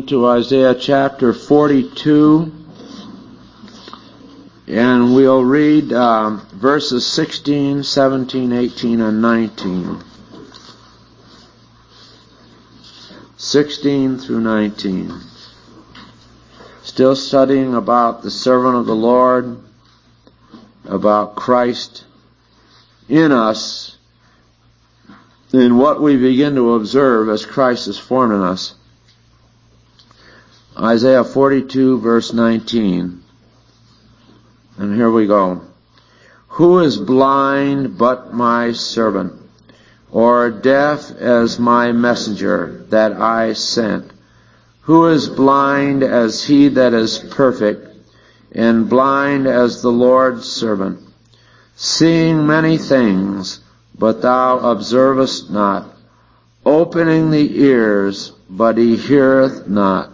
turn to Isaiah chapter 42, and we'll read verses 16, 17, 18, and 19. 16 through 19. Still studying about the servant of the Lord, about Christ in us, and what we begin to observe as Christ is formed in us. Isaiah 42, verse 19. And here we go. Who is blind but my servant, or deaf as my messenger that I sent? Who is blind as he that is perfect, and blind as the Lord's servant, seeing many things, but thou observest not, opening the ears, but he heareth not,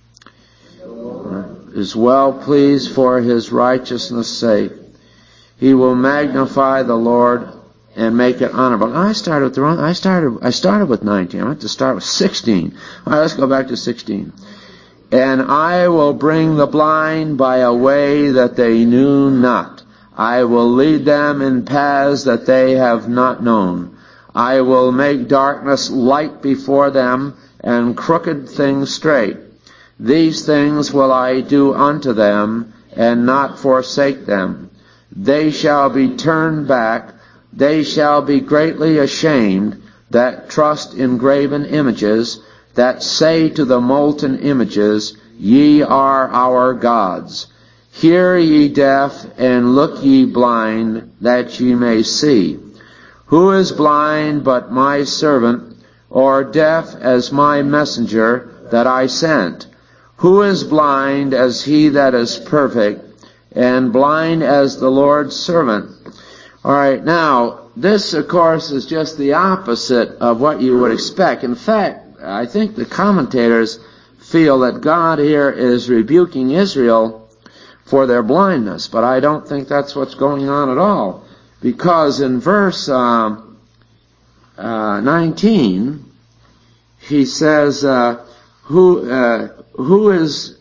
is well pleased for his righteousness' sake. He will magnify the Lord and make it honorable. I started with the wrong. I started with 19. I meant to start with 16. All right, let's go back to 16. And I will bring the blind by a way that they knew not. I will lead them in paths that they have not known. I will make darkness light before them, and crooked things straight. These things will I do unto them, and not forsake them. They shall be turned back. They shall be greatly ashamed that trust in graven images, that say to the molten images, Ye are our gods. Hear ye deaf, and look ye blind, that ye may see. Who is blind but my servant, or deaf as my messenger that I sent? Who is blind as he that is perfect, and blind as the Lord's servant? All right, now, this, of course, is just the opposite of what you would expect. In fact, I think the commentators feel that God here is rebuking Israel for their blindness, but I don't think that's what's going on at all. Because in verse 19, he says, who is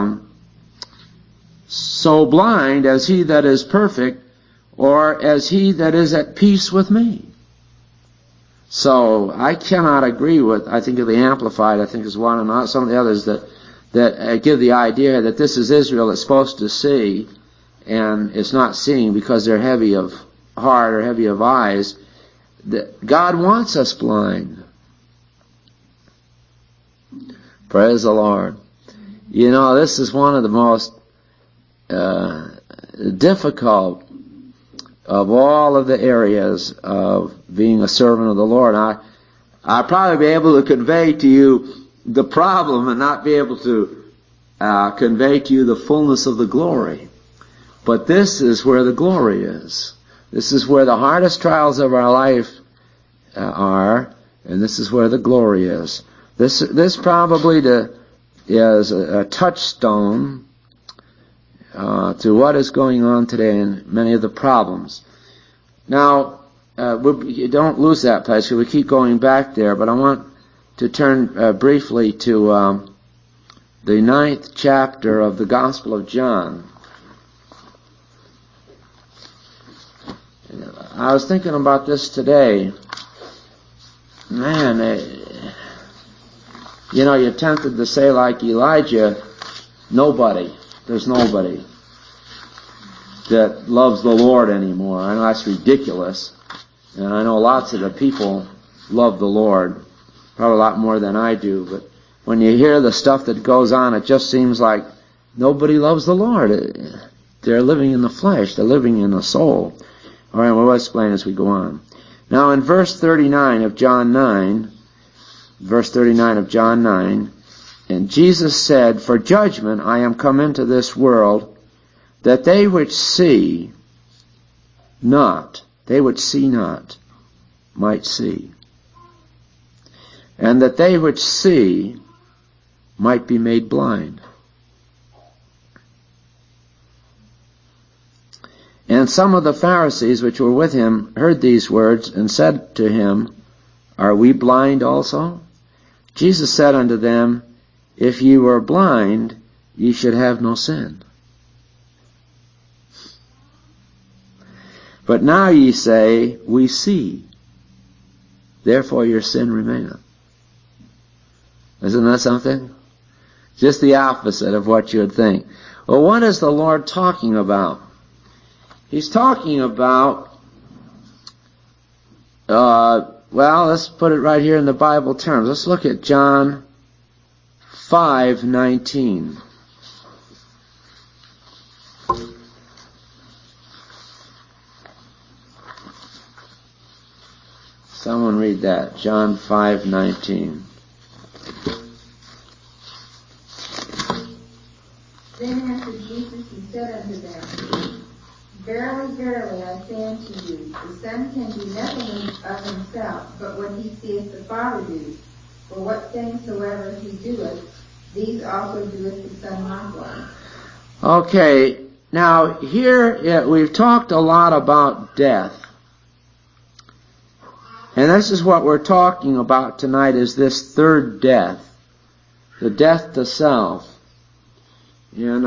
so blind as he that is perfect, or as he that is at peace with me? So I cannot agree with, I think of the Amplified, I think is one, and not some of the others that give the idea that this is Israel that's supposed to see, and it's not seeing because they're heavy of heart or heavy of eyes. God wants us blind. Praise the Lord. You know, this is one of the most difficult of all of the areas of being a servant of the Lord. I'll probably be able to convey to you the problem and not be able to convey to you the fullness of the glory. But this is where the glory is. This is where the hardest trials of our life are, and this is where the glory is. This probably is a touchstone to what is going on today in many of the problems. Now, you don't lose that place, we keep going back there, but I want to turn briefly to the 9th chapter of the Gospel of John. I was thinking about this today. Man, you're tempted to say like Elijah, there's nobody that loves the Lord anymore. I know that's ridiculous, and I know lots of the people love the Lord, probably a lot more than I do, but when you hear the stuff that goes on, it just seems like nobody loves the Lord. They're living in the flesh, they're living in the soul. All right, we'll explain as we go on. Now in verse 39 of John 9, and Jesus said, For judgment I am come into this world, that they which see not, might see, and that they which see might be made blind. And some of the Pharisees which were with him heard these words, and said to him, Are we blind also? Jesus said unto them, if ye were blind, ye should have no sin. But now ye say, we see, therefore your sin remaineth. Isn't that something? Just the opposite of what you would think. Well, what is the Lord talking about? He's talking about, well, let's put it right here in the Bible terms. Let's look at John 5:19. Someone read that. John 5:19. Then answered Jesus and said unto them, Verily, verily, I say unto you, the Son can do nothing of himself, but what he seeth the Father do. For what things soever he doeth, these also doeth the Son likewise. Okay, now here we've talked a lot about death. And this is what we're talking about tonight, is this third death. The death to self. And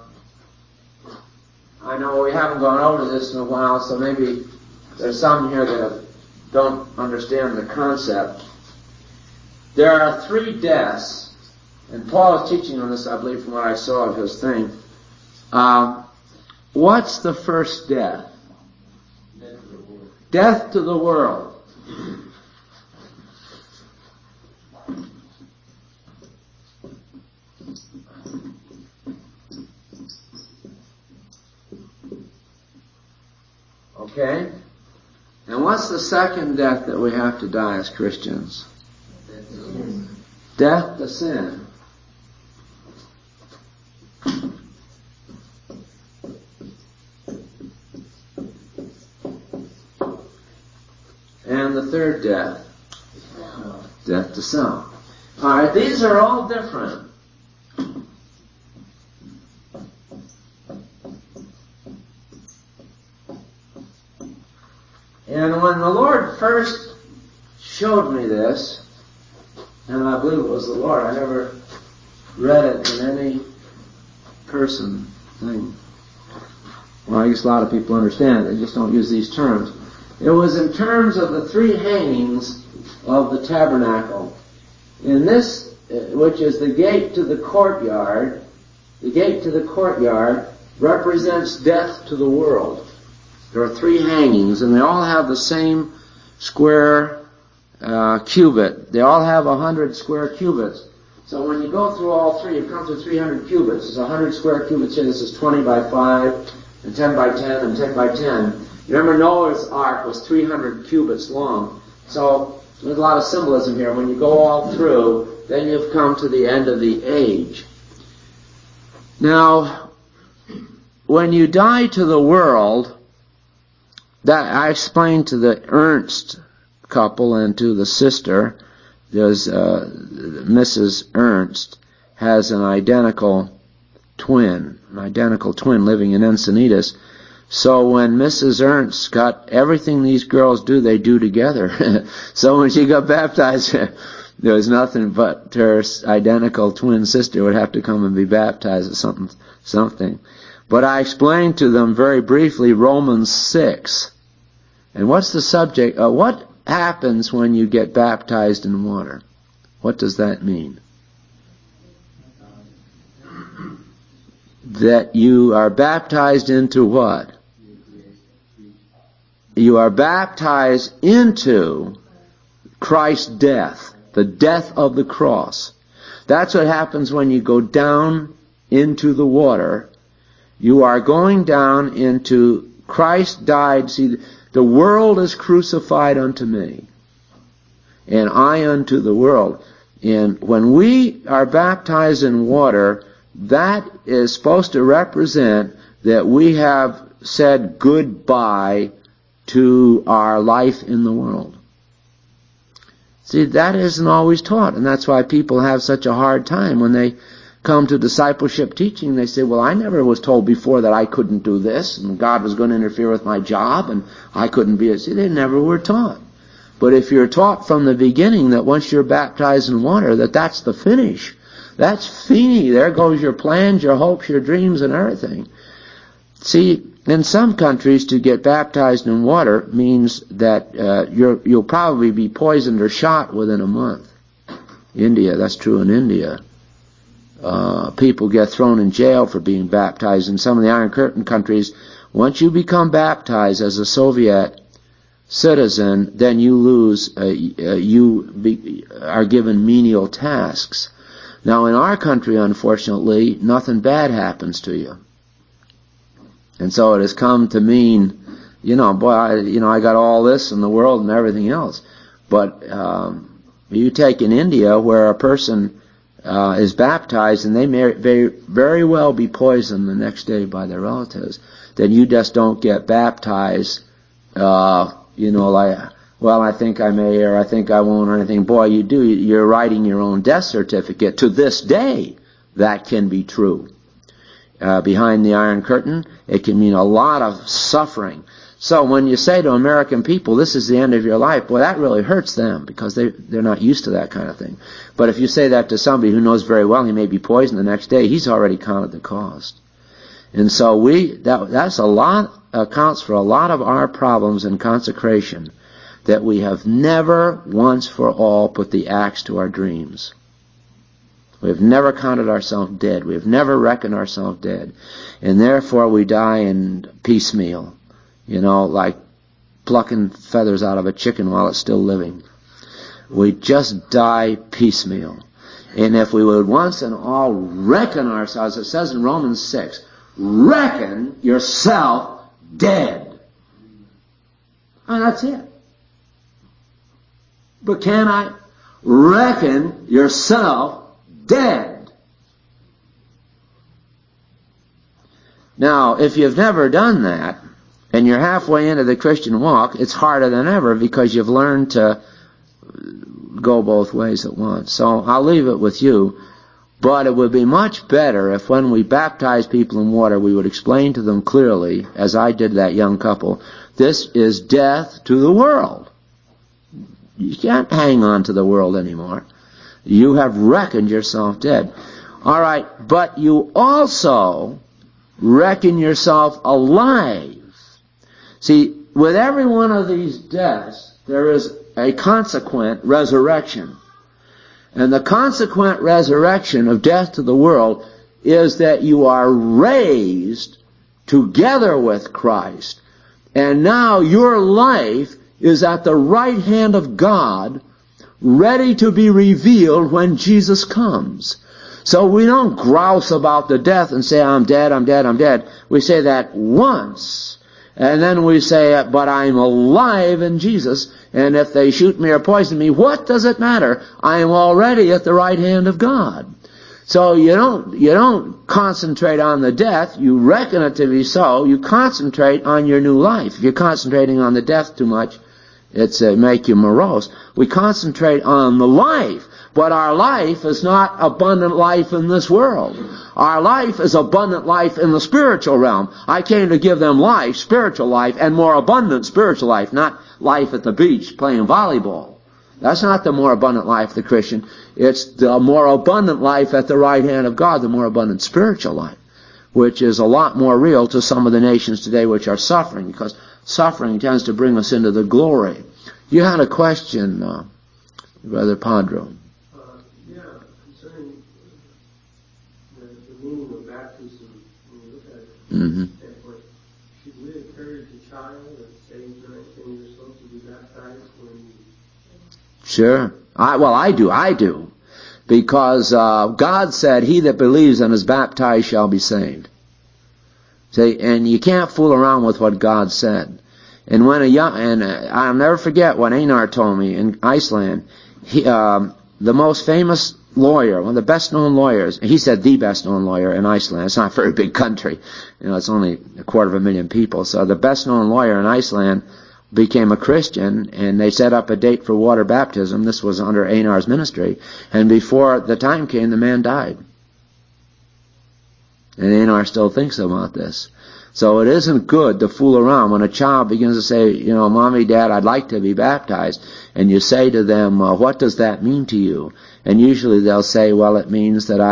I know we haven't gone over this in a while, so maybe there's some here that don't understand the concept. There are 3 deaths, and Paul is teaching on this, I believe, from what I saw of his thing. What's the first death? Death to the world. Okay? And what's the second death that we have to die as Christians? Death to sin. And the third death? Death to self. Alright, these are all different. And when the Lord first showed me this, and I believe it was the Lord, I never read it in any person thing. Well, I guess a lot of people understand it, they just don't use these terms. It was in terms of the 3 hangings of the tabernacle. In this, which is the gate to the courtyard represents death to the world. There are 3 hangings, and they all have the same square cubit. They all have 100 square cubits. So when you go through all 3, you come to 300 cubits. There's 100 square cubits here. This is 20 by 5, and 10 by 10, and 10 by 10. Remember, Noah's Ark was 300 cubits long. So there's a lot of symbolism here. When you go all through, then you've come to the end of the age. Now, when you die to the world, that I explained to the Ernst couple and to the sister, there's Mrs. Ernst has an identical twin living in Encinitas. So when Mrs. Ernst got everything these girls do, they do together. So when she got baptized, there was nothing but her identical twin sister would have to come and be baptized or something. But I explained to them very briefly Romans 6. And what's the subject? What happens when you get baptized in water? What does that mean? That you are baptized into what? You are baptized into Christ's death, the death of the cross. That's what happens when you go down into the water. You are going down into Christ died. See, the world is crucified unto me, and I unto the world. And when we are baptized in water, that is supposed to represent that we have said goodbye to our life in the world. See, that isn't always taught, and that's why people have such a hard time when they come to discipleship teaching. They say, well, I never was told before that I couldn't do this, and God was going to interfere with my job, and I couldn't be. See, they never were taught. But if you're taught from the beginning that once you're baptized in water, that that's the finish, That's fini. There goes your plans, your hopes, your dreams, and everything. See, in some countries, to get baptized in water means that you'll probably be poisoned or shot within a month. India, that's true in India. People get thrown in jail for being baptized. In some of the Iron Curtain countries, once you become baptized as a Soviet citizen, then you lose, are given menial tasks. Now in our country, unfortunately, nothing bad happens to you. And so it has come to mean, boy, I got all this in the world and everything else. But you take in India where a person is baptized and they may very well be poisoned the next day by their relatives, then you just don't get baptized, like, well, I think I may or I think I won't or anything. Boy, you do. You're writing your own death certificate. To this day, that can be true. Behind the Iron Curtain, it can mean a lot of suffering. So when you say to American people, this is the end of your life, boy, that really hurts them because they're not used to that kind of thing. But if you say that to somebody who knows very well he may be poisoned the next day, he's already counted the cost. And so that's a lot, accounts for a lot of our problems in consecration, that we have never once for all put the axe to our dreams. We have never counted ourselves dead. We have never reckoned ourselves dead. And therefore we die in piecemeal. Like plucking feathers out of a chicken while it's still living. We just die piecemeal. And if we would once and all reckon ourselves, it says in Romans 6, reckon yourself dead. And that's it. But can I reckon yourself dead? Now, if you've never done that, and you're halfway into the Christian walk, it's harder than ever because you've learned to go both ways at once. So I'll leave it with you. But it would be much better if when we baptize people in water, we would explain to them clearly, as I did that young couple, this is death to the world. You can't hang on to the world anymore. You have reckoned yourself dead. All right, but you also reckon yourself alive. See, with every one of these deaths, there is a consequent resurrection. And the consequent resurrection of death to the world is that you are raised together with Christ. And now your life is at the right hand of God, ready to be revealed when Jesus comes. So we don't grouse about the death and say, I'm dead, I'm dead, I'm dead. We say that once. And then we say, but I'm alive in Jesus, and if they shoot me or poison me, what does it matter? I am already at the right hand of God. So you don't concentrate on the death, you reckon it to be so, you concentrate on your new life. If you're concentrating on the death too much, it's make you morose. We concentrate on the life. But our life is not abundant life in this world. Our life is abundant life in the spiritual realm. I came to give them life, spiritual life, and more abundant spiritual life, not life at the beach playing volleyball. That's not the more abundant life of the Christian. It's the more abundant life at the right hand of God, the more abundant spiritual life, which is a lot more real to some of the nations today which are suffering, because suffering tends to bring us into the glory. You had a question, Brother Padro. Meaning of baptism, when you look at it, should we encourage a child at the age of 19 years old to be baptized when you... Sure. I do. Because God said, he that believes and is baptized shall be saved. See, and you can't fool around with what God said. And I'll never forget what Einar told me in Iceland. The most famous lawyer, one of the best-known lawyers, he said the best-known lawyer in Iceland. It's not a very big country. It's only 250,000 people. So the best-known lawyer in Iceland became a Christian, and they set up a date for water baptism. This was under Einar's ministry. And before the time came, the man died. And A&R still thinks about this. So it isn't good to fool around when a child begins to say, Mommy, Dad, I'd like to be baptized. And you say to them, what does that mean to you? And usually they'll say, well, it means that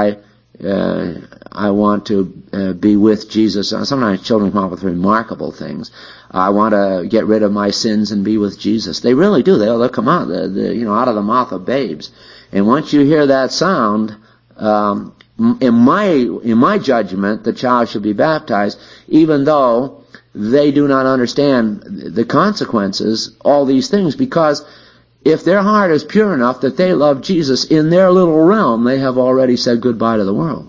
I want to be with Jesus. Sometimes children come up with remarkable things. I want to get rid of my sins and be with Jesus. They really do. They'll come out, out of the mouth of babes. And once you hear that sound, in my judgment, the child should be baptized, even though they do not understand the consequences, all these things, because if their heart is pure enough that they love Jesus, in their little realm, they have already said goodbye to the world.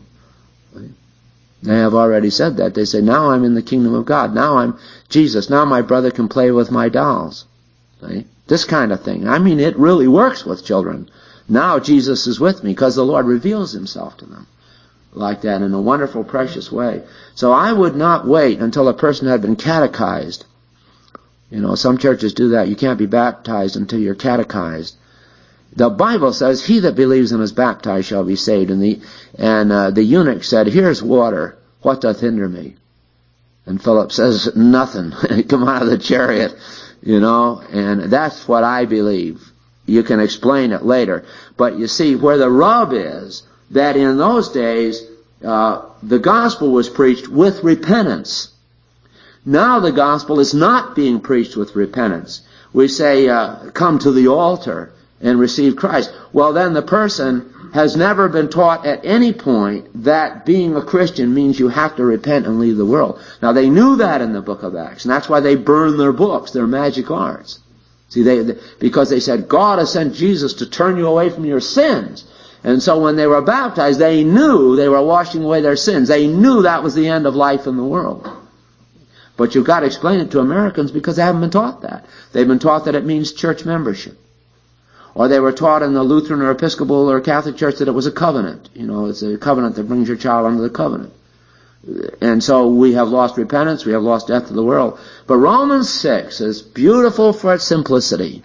They have already said that. They say, now I'm in the kingdom of God. Now I'm Jesus. Now my brother can play with my dolls. This kind of thing. I mean, it really works with children. Now Jesus is with me because the Lord reveals himself to them like that in a wonderful, precious way. So I would not wait until a person had been catechized. Some churches do that. You can't be baptized until you're catechized. The Bible says, he that believes and is baptized shall be saved. And the eunuch said, here's water. What doth hinder me? And Philip says, nothing. Come out of the chariot. And that's what I believe. You can explain it later. But you see, where the rub is, that in those days, the gospel was preached with repentance. Now the gospel is not being preached with repentance. We say, come to the altar and receive Christ. Well, then the person has never been taught at any point that being a Christian means you have to repent and leave the world. Now they knew that in the book of Acts, and that's why they burned their books, their magic arts. See, because they said, God has sent Jesus to turn you away from your sins. And so when they were baptized, they knew they were washing away their sins. They knew that was the end of life in the world. But you've got to explain it to Americans because they haven't been taught that. They've been taught that it means church membership. Or they were taught in the Lutheran or Episcopal or Catholic Church that it was a covenant. It's a covenant that brings your child under the covenant. And so we have lost repentance, we have lost death to the world. But Romans 6 is beautiful for its simplicity.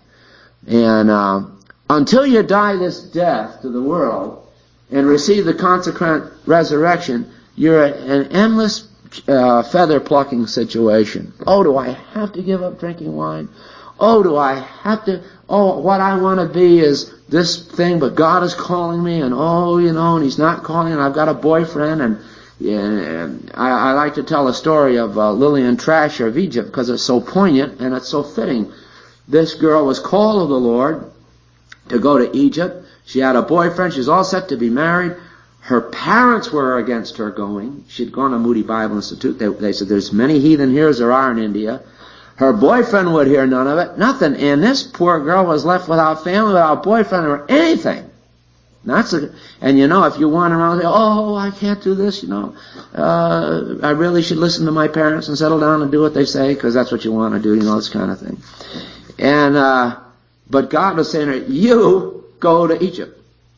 And until you die this death to the world and receive the consequent resurrection, you're an endless feather plucking situation. Oh, do I have to give up drinking wine? Oh, do I have to? Oh, what I want to be is this thing, but God is calling me, and and He's not calling, and I've got a boyfriend, and I like to tell a story of Lillian Trasher of Egypt because it's so poignant and it's so fitting. This girl was called of the Lord to go to Egypt. She had a boyfriend. She was all set to be married. Her parents were against her going. She'd gone to Moody Bible Institute. They said, there's many heathen here as there are in India. Her boyfriend would hear none of it. Nothing. And this poor girl was left without family, without boyfriend or anything. And if you wander around and say, oh, I can't do this, I really should listen to my parents and settle down and do what they say because that's what you want to do, this kind of thing. And, but God was saying to her, you go to Egypt.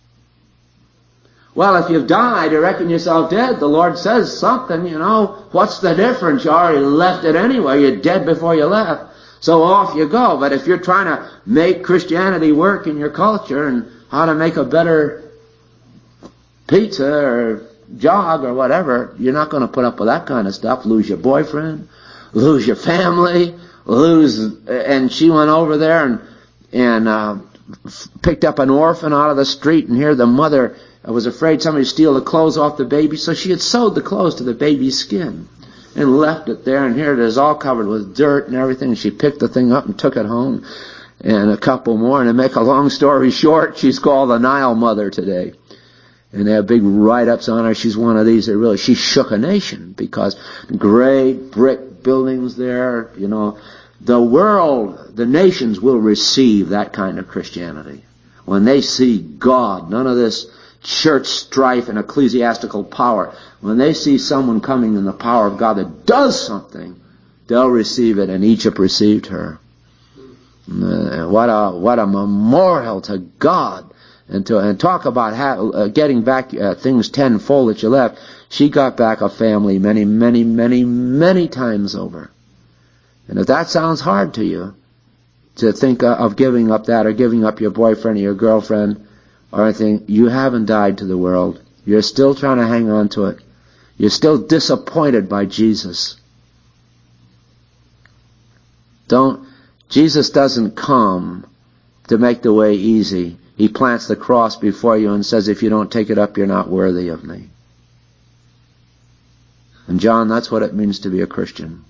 Well, if you've died, you reckon yourself dead. The Lord says something, what's the difference? You already left it anyway. You're dead before you left. So off you go. But if you're trying to make Christianity work in your culture and how to make a better pizza or jog or whatever, you're not going to put up with that kind of stuff. Lose your boyfriend, lose your family, and she went over there and picked up an orphan out of the street, and here the mother was afraid somebody would steal the clothes off the baby, so she had sewed the clothes to the baby's skin and left it there, and here it is all covered with dirt and everything, and she picked the thing up and took it home, and a couple more, and to make a long story short, she's called the Nile Mother today. And they have big write-ups on her. She's one of these that really, she shook a nation because great brick buildings there, the world, the nations will receive that kind of Christianity. When they see God, none of this church strife and ecclesiastical power. When they see someone coming in the power of God that does something, they'll receive it, and Egypt received her. What a memorial to God. And talk about getting back things tenfold that you left. She got back a family many, many, many, many times over. And if that sounds hard to you, to think of giving up that or giving up your boyfriend or your girlfriend or anything, you haven't died to the world. You're still trying to hang on to it. You're still disappointed by Jesus. Jesus doesn't come to make the way easy. He plants the cross before you and says, if you don't take it up, you're not worthy of me. And John, that's what it means to be a Christian.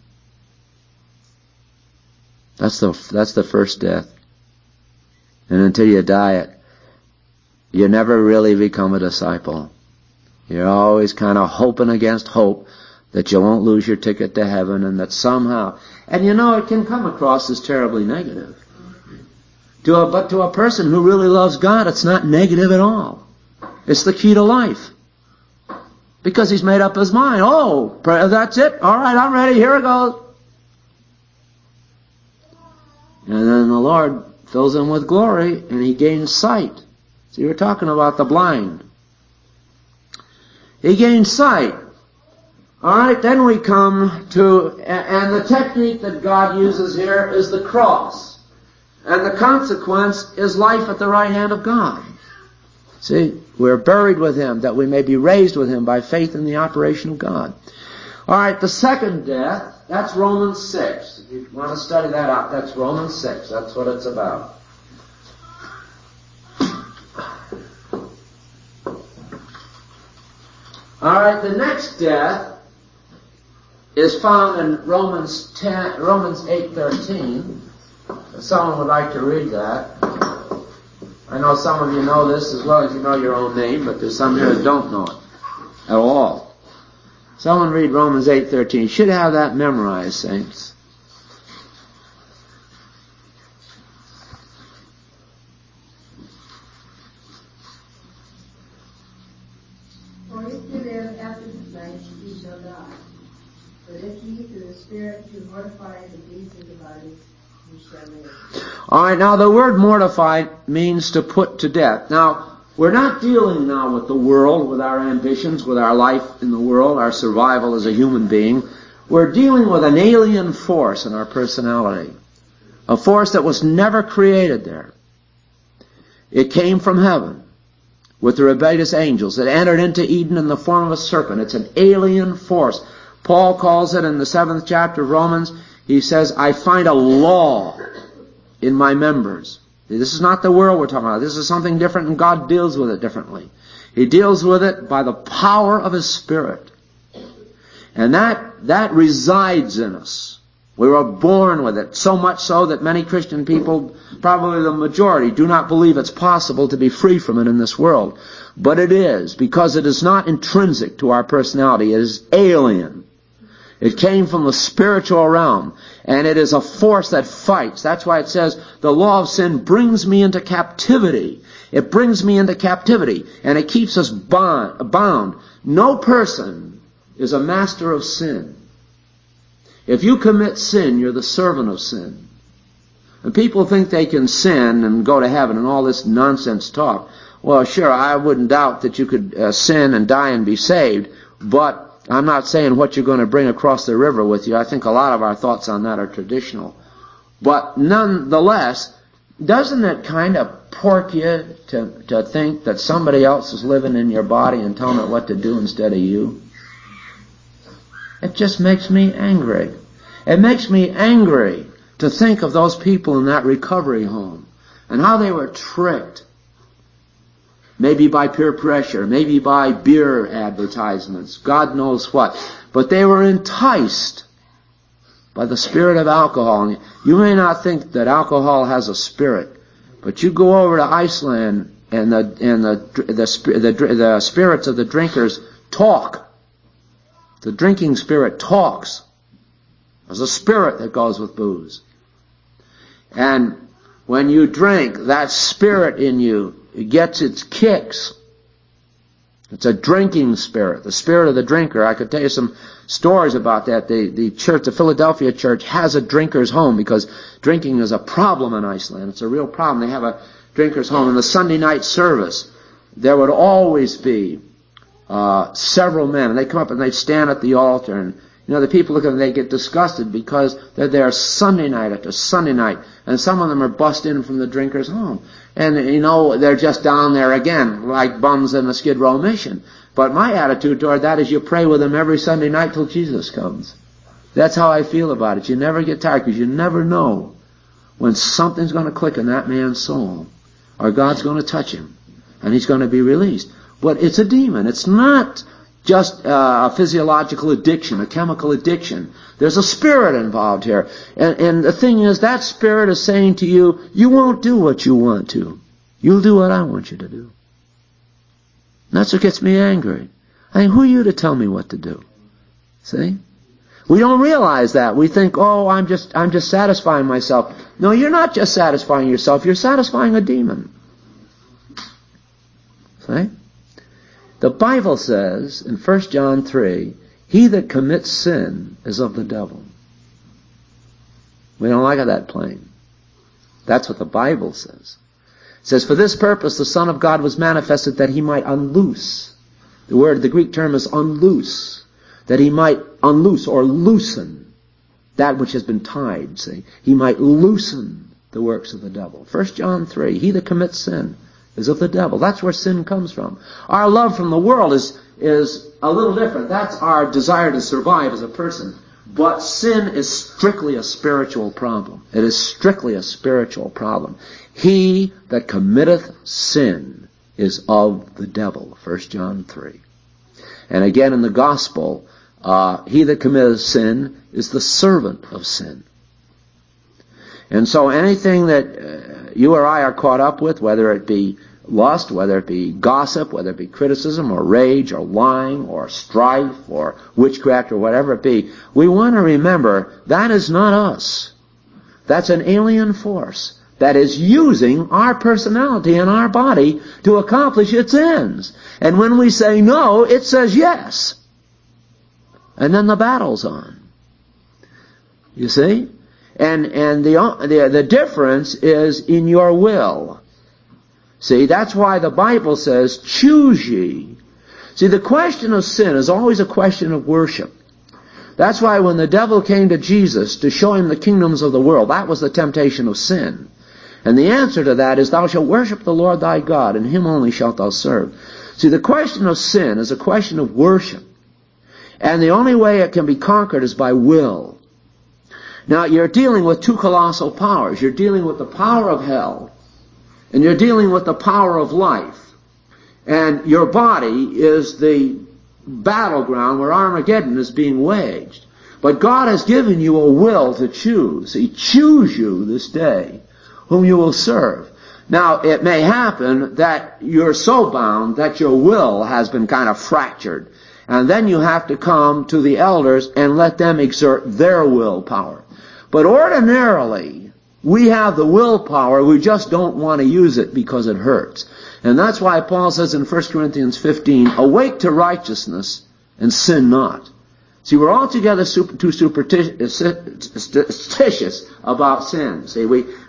That's the first death. And until you die it, you never really become a disciple. You're always kind of hoping against hope that you won't lose your ticket to heaven and that somehow... And you know, it can come across as terribly negative. But to a person who really loves God, it's not negative at all. It's the key to life. Because he's made up his mind. Oh, that's it. All right, I'm ready. Here it goes. And then the Lord fills him with glory and he gains sight. So you were talking about the blind. He gains sight. All right, then we come to, and the technique that God uses here is the cross. And the consequence is life at the right hand of God. See, we're buried with him that we may be raised with him by faith in the operation of God. All right, the second death, that's Romans 6. If you want to study that out, that's Romans 6. That's what it's about. All right, the next death is found in Romans 8:13. If someone would like to read that. I know some of you know this as well as you know your own name, but there's some here that don't know it at all. Someone read Romans 8:13. You should have that memorized, saints. For if you live after the flesh, you shall die. But if ye through the Spirit do mortify the deeds of the body, you shall live. All right, now the word mortify means to put to death. Now, we're not dealing now with the world, with our ambitions, with our life in the world, our survival as a human being. We're dealing with an alien force in our personality. A force that was never created there. It came from heaven with the rebellious angels. It entered into Eden in the form of a serpent. It's an alien force. Paul calls it in the 7th chapter of Romans. He says, I find a law in my members. This is not the world we're talking about. This is something different, and God deals with it differently. He deals with it by the power of His Spirit. And that resides in us. We were born with it, so much so that many Christian people, probably the majority, do not believe it's possible to be free from it in this world. But it is, because it is not intrinsic to our personality. It is alien. It came from the spiritual realm, and it is a force that fights. That's why it says, the law of sin brings me into captivity. It brings me into captivity, and it keeps us bound. No person is a master of sin. If you commit sin, you're the servant of sin. And people think they can sin and go to heaven and all this nonsense talk. Well, sure, I wouldn't doubt that you could sin and die and be saved, but I'm not saying what you're going to bring across the river with you. I think a lot of our thoughts on that are traditional. But nonetheless, doesn't it kind of pork you to think that somebody else is living in your body and telling it what to do instead of you? It just makes me angry. It makes me angry to think of those people in that recovery home and how they were tricked. Maybe by peer pressure, maybe by beer advertisements, God knows what. But they were enticed by the spirit of alcohol. And you may not think that alcohol has a spirit, but you go over to Iceland and the spirits of the drinkers talk. The drinking spirit talks. There's a spirit that goes with booze. And when you drink, that spirit in you, it gets its kicks. It's a drinking spirit, the spirit of the drinker. I could tell you some stories about that. The church, the Philadelphia church, has a drinker's home because drinking is a problem in Iceland. It's a real problem. They have a drinker's home. In the Sunday night service, there would always be several men, and they come up and they stand at the altar, You know, the people look at them, they get disgusted because they're there Sunday night after Sunday night, and some of them are bussed in from the drinkers' home. And, you know, they're just down there again, like bums in a Skid Row mission. But my attitude toward that is you pray with them every Sunday night till Jesus comes. That's how I feel about it. You never get tired, because you never know when something's going to click in that man's soul, or God's going to touch him, and he's going to be released. But it's a demon. It's not just a physiological addiction, a chemical addiction. There's a spirit involved here. And the thing is, that spirit is saying to you, you won't do what you want to. You'll do what I want you to do. And that's what gets me angry. I mean, who are you to tell me what to do? See? We don't realize that. We think, oh, I'm just satisfying myself. No, you're not just satisfying yourself. You're satisfying a demon. See? The Bible says in 1 John 3, he that commits sin is of the devil. We don't like it that plain. That's what the Bible says. It says, for this purpose the Son of God was manifested that he might unloose. The Greek term is unloose. That he might unloose or loosen that which has been tied, see. He might loosen the works of the devil. 1 John 3, he that commits sin is of the devil. That's where sin comes from. Our love from the world is a little different. That's our desire to survive as a person. But sin is strictly a spiritual problem. It is strictly a spiritual problem. He that committeth sin is of the devil. 1 John 3. And again in the gospel, he that committeth sin is the servant of sin. And so anything that you or I are caught up with, whether it be lust, whether it be gossip, whether it be criticism or rage or lying or strife or witchcraft or whatever it be, we want to remember that is not us. That's an alien force that is using our personality and our body to accomplish its ends. And when we say no, it says yes. And then the battle's on. You see? And the difference is in your will. See, that's why the Bible says, choose ye. See, the question of sin is always a question of worship. That's why when the devil came to Jesus to show him the kingdoms of the world, that was the temptation of sin. And the answer to that is, thou shalt worship the Lord thy God, and him only shalt thou serve. See, the question of sin is a question of worship. And the only way it can be conquered is by will. Now, you're dealing with two colossal powers. You're dealing with the power of hell, and you're dealing with the power of life. And your body is the battleground where Armageddon is being waged. But God has given you a will to choose. He choose you this day whom you will serve. Now, it may happen that you're so bound that your will has been kind of fractured. And then you have to come to the elders and let them exert their willpower. But ordinarily, we have the willpower, we just don't want to use it because it hurts. And that's why Paul says in 1 Corinthians 15, awake to righteousness and sin not. See, we're altogether too superstitious about sin. See,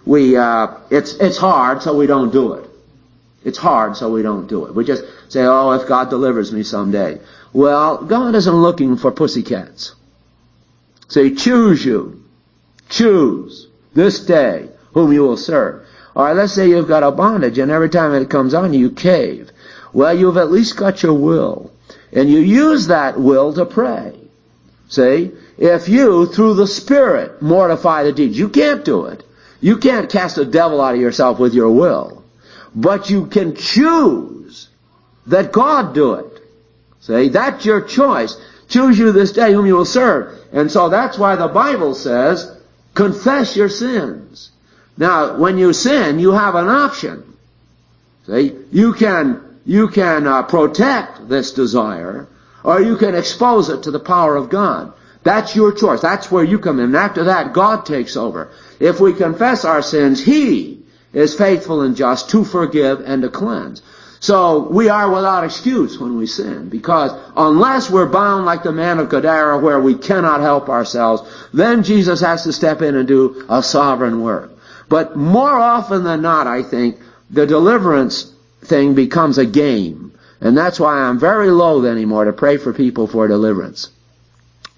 it's hard, so we don't do it. It's hard, so we don't do it. We just say, oh, if God delivers me someday. Well, God isn't looking for pussycats. Say, choose you. Choose this day whom you will serve. All right, let's say you've got a bondage, and every time it comes on you, you cave. Well, you've at least got your will. And you use that will to pray. See? If you, through the Spirit, mortify the deeds, you can't do it. You can't cast a devil out of yourself with your will. But you can choose that God do it. See? That's your choice. Choose you this day whom you will serve. And so that's why the Bible says, confess your sins. Now, when you sin, you have an option. See? You can protect this desire, or you can expose it to the power of God. That's your choice. That's where you come in. And after that, God takes over. If we confess our sins, He is faithful and just to forgive and to cleanse. So we are without excuse when we sin, because unless we're bound like the man of Gadara where we cannot help ourselves, then Jesus has to step in and do a sovereign work. But more often than not, I think, the deliverance thing becomes a game. And that's why I'm very loath anymore to pray for people for deliverance.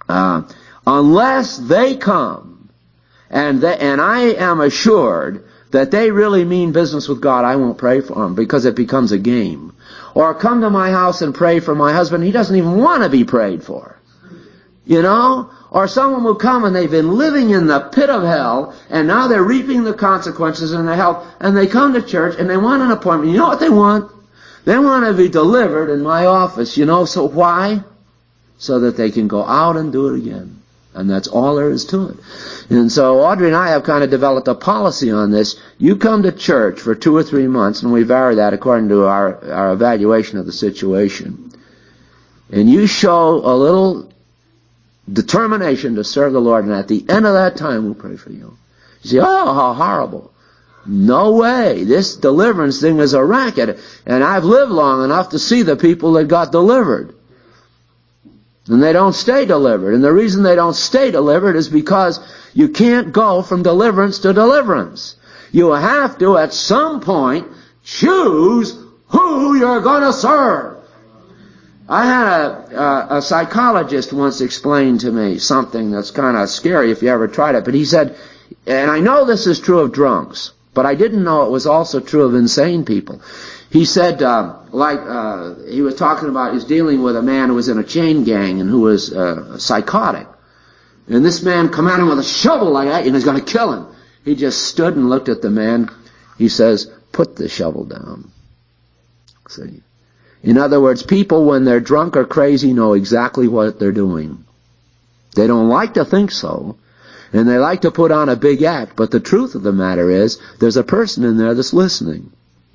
Unless they come, and I am assured that they really mean business with God, I won't pray for them because it becomes a game. Or come to my house and pray for my husband. He doesn't even want to be prayed for. You know? Or someone will come and they've been living in the pit of hell and now they're reaping the consequences in the hell, and they come to church and they want an appointment. You know what they want? They want to be delivered in my office. You know, so why? So that they can go out and do it again. And that's all there is to it. And so Audrey and I have kind of developed a policy on this. You come to church for 2 or 3 months, and we vary that according to our evaluation of the situation. And you show a little determination to serve the Lord, and at the end of that time we'll pray for you. You say, oh, how horrible. No way. This deliverance thing is a racket. And I've lived long enough to see the people that got delivered. And they don't stay delivered. And the reason they don't stay delivered is because you can't go from deliverance to deliverance. You have to, at some point, choose who you're going to serve. I had a psychologist once explain to me something that's kind of scary if you ever tried it. But he said, and I know this is true of drunks, but I didn't know it was also true of insane people. He said, he was talking about, he was dealing with a man who was in a chain gang and who was psychotic. And this man come at him with a shovel like that and he's going to kill him. He just stood and looked at the man. He says, put the shovel down. See? In other words, people when they're drunk or crazy know exactly what they're doing. They don't like to think so. And they like to put on a big act. But the truth of the matter is, there's a person in there that's listening.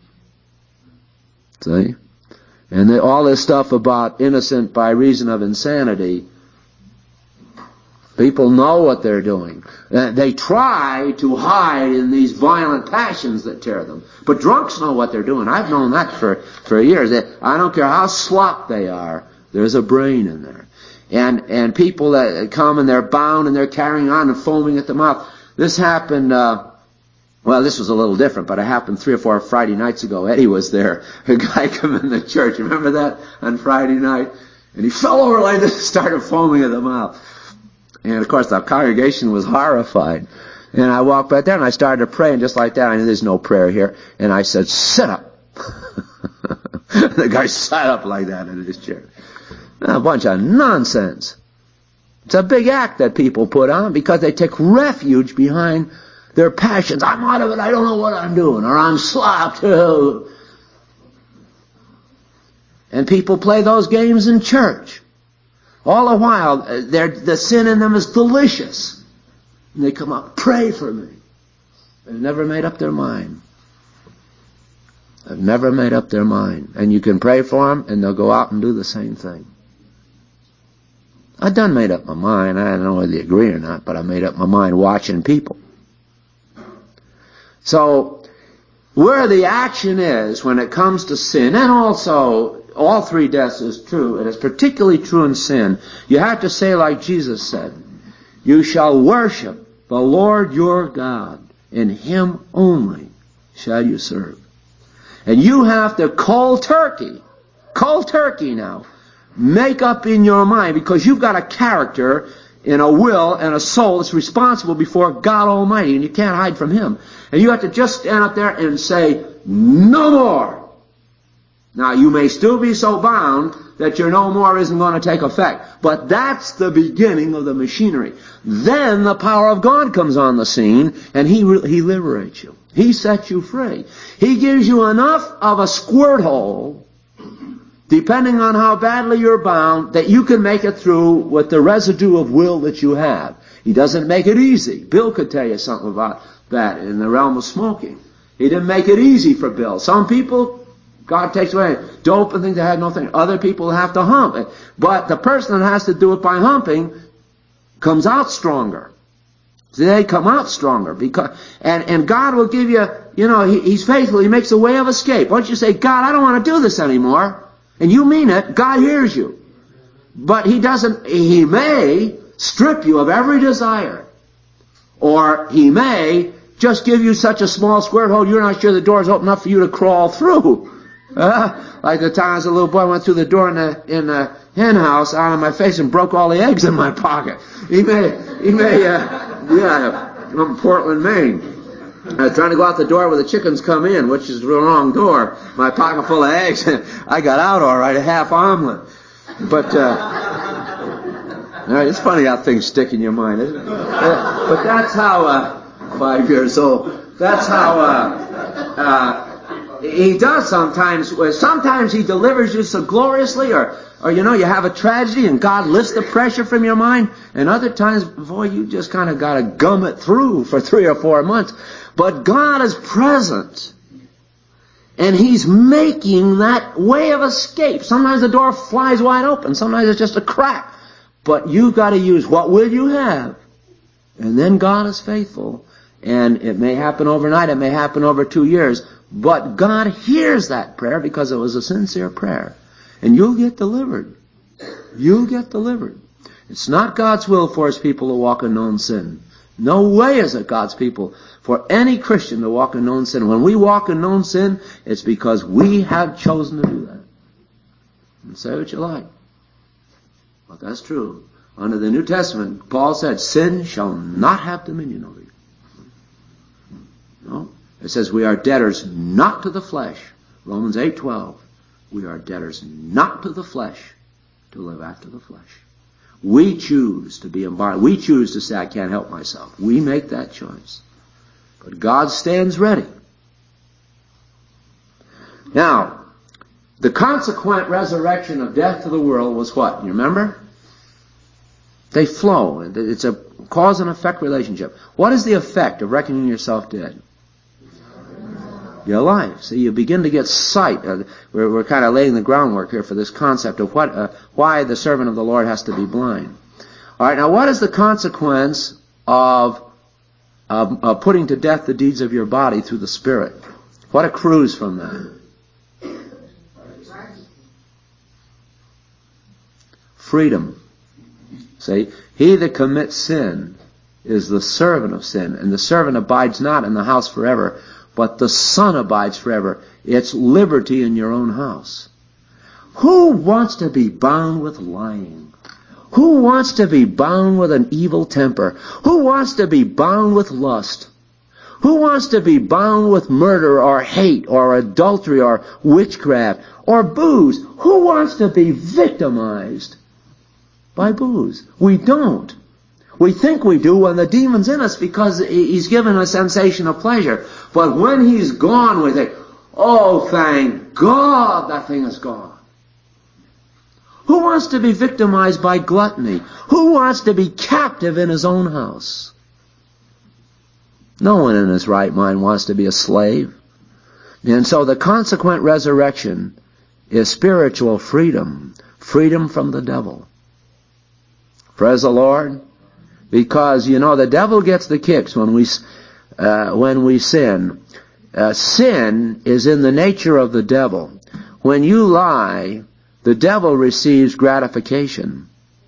See? And all this stuff about innocent by reason of insanity, people know what they're doing. They try to hide in these violent passions that tear them. But drunks know what they're doing. I've known that for years. I don't care how slop they are, there's a brain in there. And people that come and they're bound and they're carrying on and foaming at the mouth. This happened, well, this was a little different, but it happened 3 or 4 Friday nights ago. Eddie was there. A guy come in the church. Remember that on Friday night? And he fell over like this and started foaming at the mouth. And, of course, the congregation was horrified. And I walked back there and I started to pray, and just like that, I knew there's no prayer here. And I said, sit up. The guy sat up like that in his chair. A bunch of nonsense. It's a big act that people put on because they take refuge behind their passions. I'm out of it. I don't know what I'm doing. Or I'm slopped. And people play those games in church. All the while, the sin in them is delicious. And they come up, pray for me. They've never made up their mind. They've never made up their mind. And you can pray for them, and they'll go out and do the same thing. I done made up my mind. I don't know whether you agree or not, but I made up my mind watching people. So, where the action is when it comes to sin, and also all 3 deaths is true, and it's particularly true in sin, you have to say like Jesus said, you shall worship the Lord your God, and Him only shall you serve. And you have to cold turkey now, make up in your mind, because you've got a character and a will and a soul that's responsible before God Almighty, and you can't hide from Him. And you have to just stand up there and say, no more. Now, you may still be so bound that your no more isn't going to take effect. But that's the beginning of the machinery. Then the power of God comes on the scene, and He liberates you. He sets you free. He gives you enough of a squirt hole, depending on how badly you're bound, that you can make it through with the residue of will that you have. He doesn't make it easy. Bill could tell you something about that in the realm of smoking. He didn't make it easy for Bill. Some people, God takes away dope and things that had no thing. Other people have to hump it. But the person that has to do it by humping comes out stronger. See, they come out stronger because, and God will give you, He's faithful. He makes a way of escape. Once you say, God, I don't want to do this anymore, and you mean it, God hears you. But He may strip you of every desire. Or He may just give you such a small square hole you're not sure the door's open enough for you to crawl through. Like the time as a little boy, I went through the door in the hen house out of my face and broke all the eggs in my pocket. He may, from Portland, Maine. I was trying to go out the door where the chickens come in, which is the wrong door. My pocket full of eggs. I got out all right, a half omelet. But, it's funny how things stick in your mind, isn't it? But that's how, 5 years old, that's how, he does sometimes. Sometimes he delivers you so gloriously, or you have a tragedy and God lifts the pressure from your mind. And other times, boy, you just kind of got to gum it through for 3 or 4 months. But God is present. And He's making that way of escape. Sometimes the door flies wide open. Sometimes it's just a crack. But you've got to use what will you have? And then God is faithful. And it may happen overnight. It may happen over 2 years. But God hears that prayer because it was a sincere prayer. And you'll get delivered. You'll get delivered. It's not God's will for His people to walk in known sin. No way is it God's people for any Christian to walk in known sin. When we walk in known sin, it's because we have chosen to do that. And say what you like. But that's true. Under the New Testament, Paul said, sin shall not have dominion over you. No. It says we are debtors not to the flesh. Romans 8:12. We are debtors not to the flesh to live after the flesh. We choose to be embarrassed. We choose to say, I can't help myself. We make that choice. But God stands ready. Now, the consequent resurrection of death to the world was what? You remember? They flow. It's a cause and effect relationship. What is the effect of reckoning yourself dead? Your life. See, you begin to get sight. We're kind of laying the groundwork here for this concept of why the servant of the Lord has to be blind. All right, now what is the consequence of putting to death the deeds of your body through the Spirit? What accrues from that? Freedom. See, he that commits sin is the servant of sin, and the servant abides not in the house forever, but the Son abides forever. It's liberty in your own house. Who wants to be bound with lying? Who wants to be bound with an evil temper? Who wants to be bound with lust? Who wants to be bound with murder or hate or adultery or witchcraft or booze? Who wants to be victimized by booze? We don't. We think we do when the demon's in us because he's given a sensation of pleasure. But when he's gone, we think, oh, thank God that thing is gone. Who wants to be victimized by gluttony? Who wants to be captive in his own house? No one in his right mind wants to be a slave. And so the consequent resurrection is spiritual freedom. Freedom from the devil. Praise the Lord. Because, the devil gets the kicks when we sin. Sin is in the nature of the devil. When you lie, the devil receives gratification.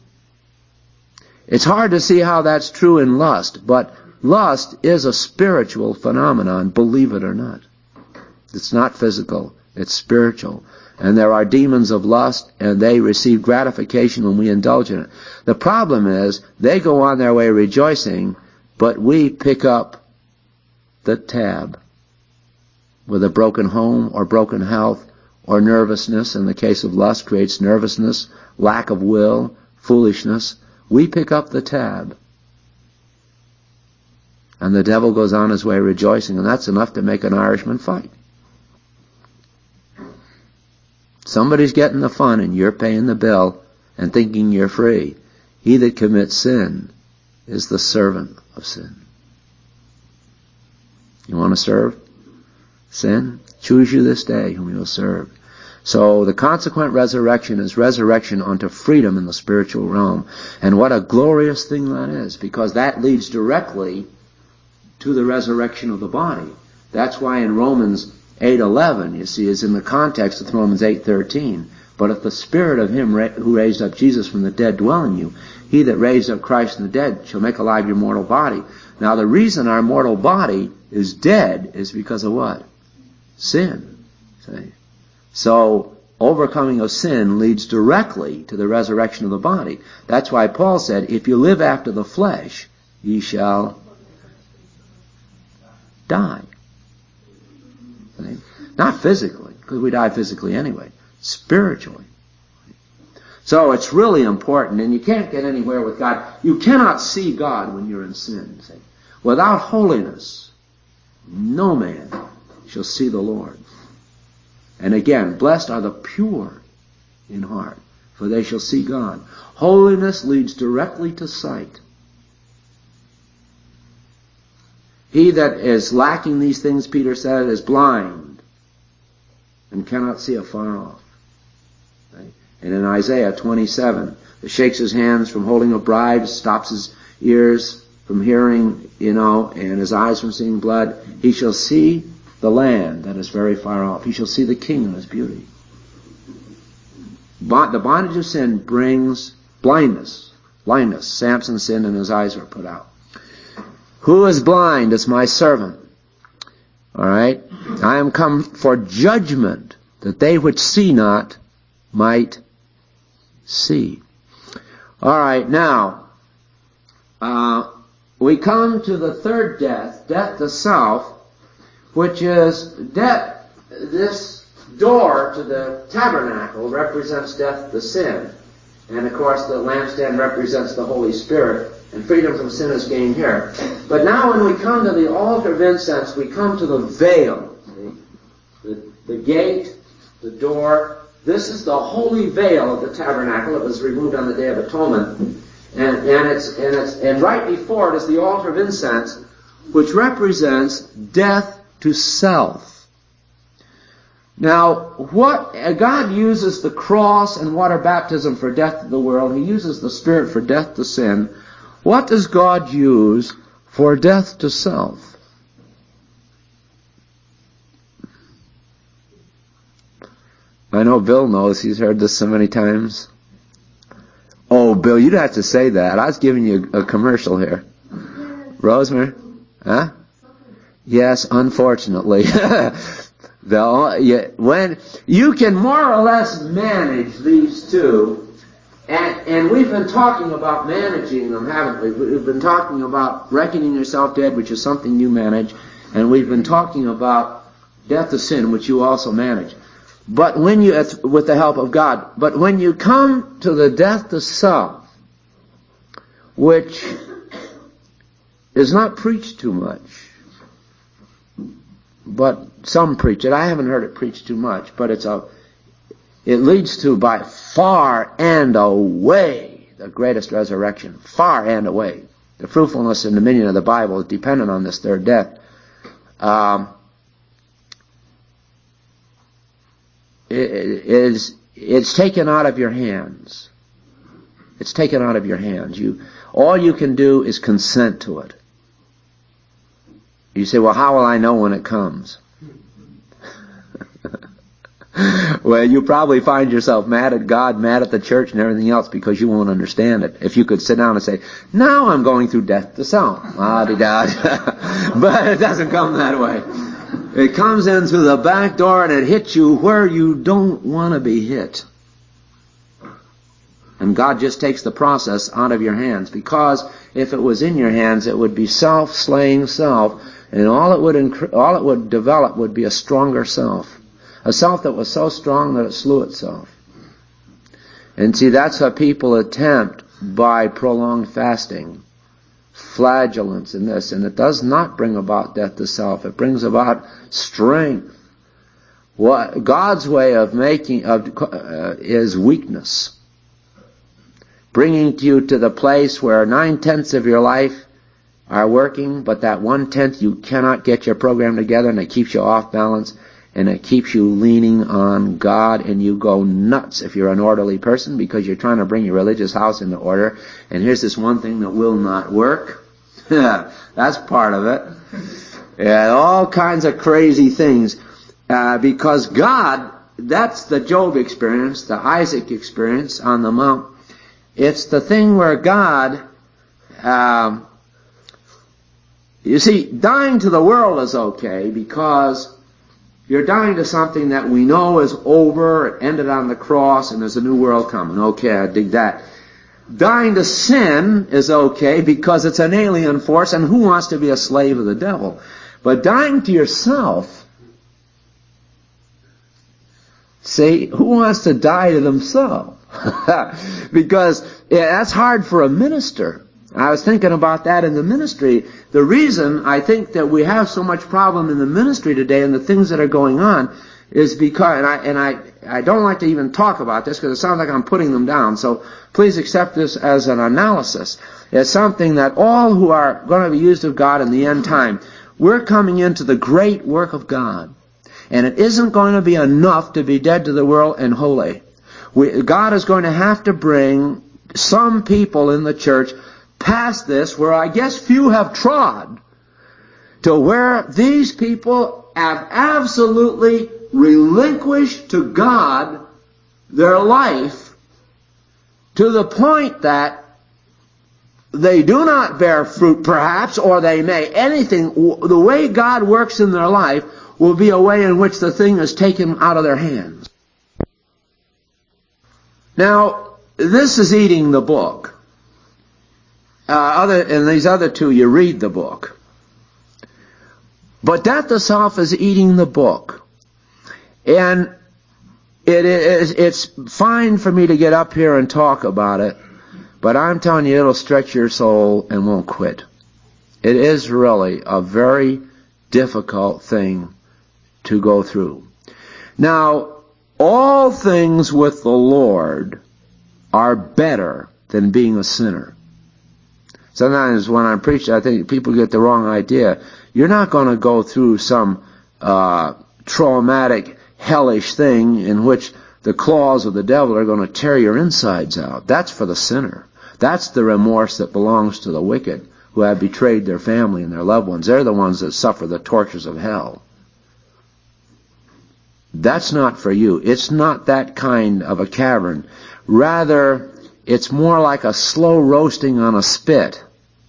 It's hard to see how that's true in lust, but lust is a spiritual phenomenon, believe it or not. It's not physical, it's spiritual. And there are demons of lust, and they receive gratification when we indulge in it. The problem is, they go on their way rejoicing, but we pick up the tab with a broken home or broken health or nervousness. In the case of lust, creates nervousness, lack of will, foolishness. We pick up the tab. And the devil goes on his way rejoicing, and that's enough to make an Irishman fight. Somebody's getting the fun and you're paying the bill and thinking you're free. He that commits sin is the servant of sin. You want to serve sin? Choose you this day whom you will serve. So the consequent resurrection is resurrection unto freedom in the spiritual realm. And what a glorious thing that is, because that leads directly to the resurrection of the body. That's why in Romans 8:11, you see, is in the context of Romans 8:13. But if the Spirit of Him who raised up Jesus from the dead dwell in you, He that raised up Christ from the dead shall make alive your mortal body. Now the reason our mortal body is dead is because of what? Sin. See? So, overcoming of sin leads directly to the resurrection of the body. That's why Paul said, if you live after the flesh, ye shall die. Not physically, because we die physically anyway. Spiritually. So it's really important, and you can't get anywhere with God. You cannot see God when you're in sin. See? Without holiness, no man shall see the Lord. And again, blessed are the pure in heart, for they shall see God. Holiness leads directly to sight. He that is lacking these things, Peter said, is blind and cannot see afar off. Right? And in Isaiah 27, that shakes his hands from holding a bride, stops his ears from hearing, and his eyes from seeing blood. He shall see the land that is very far off. He shall see the King in his beauty. The bondage of sin brings blindness. Samson sinned and his eyes were put out. Who is blind is my servant. All right? I am come for judgment, that they which see not might see. All right, now, we come to the third death to self, which is death. This door to the tabernacle represents death to sin. And of course the lampstand represents the Holy Spirit. And freedom from sin is gained here. But now when we come to the altar of incense, we come to the veil. See? The gate, the door. This is the holy veil of the tabernacle. It was removed on the Day of Atonement. And right before it is the altar of incense, which represents death to self. Now, God uses the cross and water baptism for death to the world. He uses the Spirit for death to sin. What does God use for death to self? I know Bill knows. He's heard this so many times. Oh, Bill, you'd have to say that. I was giving you a commercial here. Rosemary? Huh? Yes, unfortunately. When you can more or less manage these two, and we've been talking about managing them, haven't we? We've been talking about reckoning yourself dead, which is something you manage, and we've been talking about death to sin, which you also manage. But when you, with the help of God, but when you come to the death to self, which is not preached too much, but some preach it. I haven't heard it preached too much, but it leads to by far and away the greatest resurrection. Far and away. The fruitfulness and dominion of the Bible is dependent on this third death. It's taken out of your hands. It's taken out of your hands. All you can do is consent to it. You say, well, how will I know when it comes? Well, you probably find yourself mad at God, mad at the church and everything else because you won't understand it. If you could sit down and say, now I'm going through death to self. Ah-de-da. But it doesn't come that way. It comes in through the back door and it hits you where you don't want to be hit. And God just takes the process out of your hands, because if it was in your hands, it would be self slaying self, and all it would develop would be a stronger self, a self that was so strong that it slew itself. And see, that's what people attempt by prolonged fasting, flagellants in this, and it does not bring about death to self. It brings about strength. What God's way of making is weakness. Bringing you to the place where 9/10 of your life are working, but that 1/10 you cannot get your program together, and it keeps you off balance, and it keeps you leaning on God, and you go nuts if you're an orderly person, because you're trying to bring your religious house into order, and here's this one thing that will not work. That's part of it. Yeah, all kinds of crazy things. Because God, that's the Job experience, the Isaac experience on the Mount. It's the thing where God, you see, dying to the world is okay because You're dying to something that we know is over, it ended on the cross, and there's a new world coming. Okay, I dig that. Dying to sin is okay because it's an alien force, and who wants to be a slave of the devil? But dying to yourself, see, who wants to die to themselves? Because that's hard for a minister. I was thinking about that in the ministry. The reason I think that we have so much problem in the ministry today and the things that are going on is because, and I don't like to even talk about this because it sounds like I'm putting them down, so please accept this as an analysis. It's something that all who are going to be used of God in the end time, we're coming into the great work of God. And it isn't going to be enough to be dead to the world and holy. God is going to have to bring some people in the church past this, where I guess few have trod, to where these people have absolutely relinquished to God their life to the point that they do not bear fruit, perhaps, or they may. Anything, the way God works in their life will be a way in which the thing is taken out of their hands. Now, this is eating the book. In these other two, you read the book. But death itself is eating the book. And it's fine for me to get up here and talk about it, but I'm telling you, it'll stretch your soul and won't quit. It is really a very difficult thing to go through. Now, all things with the Lord are better than being a sinner. Sometimes when I'm preaching, I think people get the wrong idea. You're not going to go through some traumatic, hellish thing in which the claws of the devil are going to tear your insides out. That's for the sinner. That's the remorse that belongs to the wicked who have betrayed their family and their loved ones. They're the ones that suffer the tortures of hell. That's not for you. It's not that kind of a cavern. Rather, it's more like a slow roasting on a spit.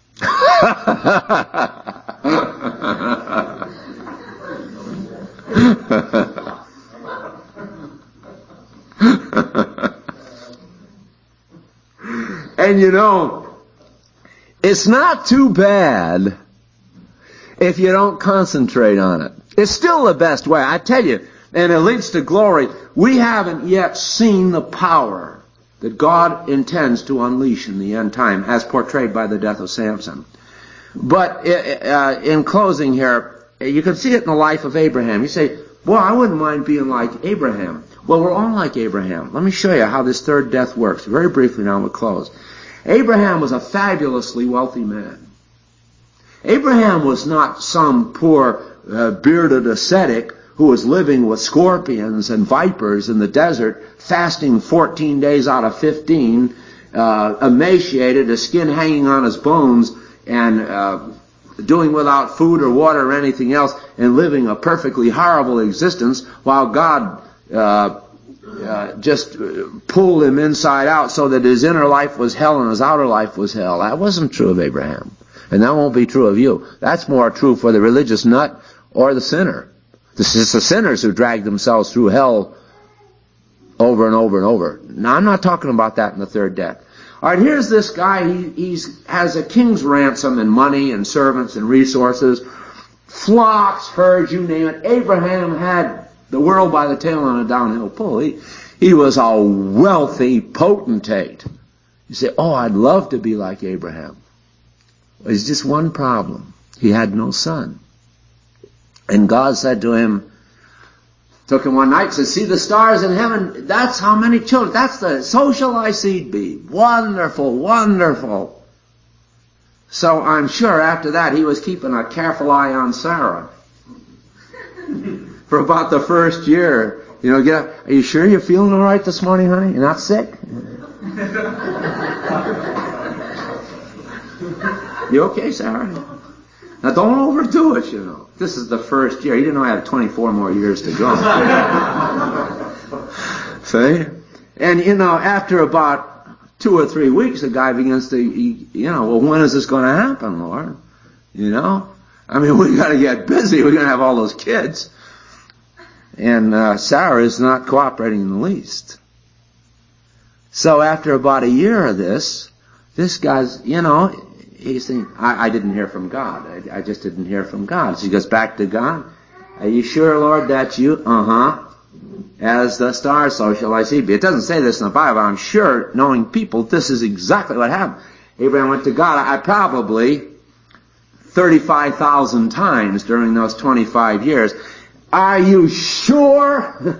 And you know, it's not too bad if you don't concentrate on it. It's still the best way, I tell you, and it leads to glory. We haven't yet seen the power that God intends to unleash in the end time, as portrayed by the death of Samson. But in closing here, you can see it in the life of Abraham. You say, boy, I wouldn't mind being like Abraham. Well, we're all like Abraham. Let me show you how this third death works. Very briefly now, we'll close. Abraham was a fabulously wealthy man. Abraham was not some poor bearded ascetic who was living with scorpions and vipers in the desert, fasting 14 days out of 15, emaciated, his skin hanging on his bones, and doing without food or water or anything else, and living a perfectly horrible existence, while God just pulled him inside out so that his inner life was hell and his outer life was hell. That wasn't true of Abraham. And that won't be true of you. That's more true for the religious nut or the sinner. This is the sinners who drag themselves through hell over and over and over. Now, I'm not talking about that in the third death. All right, here's this guy. He has a king's ransom and money and servants and resources, flocks, herds, you name it. Abraham had the world by the tail on a downhill pull. He was a wealthy potentate. You say, oh, I'd love to be like Abraham. There's just one problem. He had no son. And God said to him, took him one night and said, see the stars in heaven? That's how many children. So shall thy seed be. Wonderful, wonderful. So I'm sure after that he was keeping a careful eye on Sarah. For about the first year. You know, are you sure you're feeling all right this morning, honey? You're not sick? You okay, Sarah? Now don't overdo it, you know. This is the first year. He didn't know I had 24 more years to go. See? And, you know, after about 2 or 3 weeks, the guy begins to, well, when is this going to happen, Lord? You know? I mean, we got to get busy. We're going to have all those kids. And Sarah is not cooperating in the least. So after about a year of this guy's, he's thinking, I didn't hear from God. I just didn't hear from God. So he goes back to God. Are you sure, Lord, that's you? As the stars, so shall I see. But it doesn't say this in the Bible. I'm sure, knowing people, this is exactly what happened. Abraham went to God. I probably 35,000 times during those 25 years. Are you sure?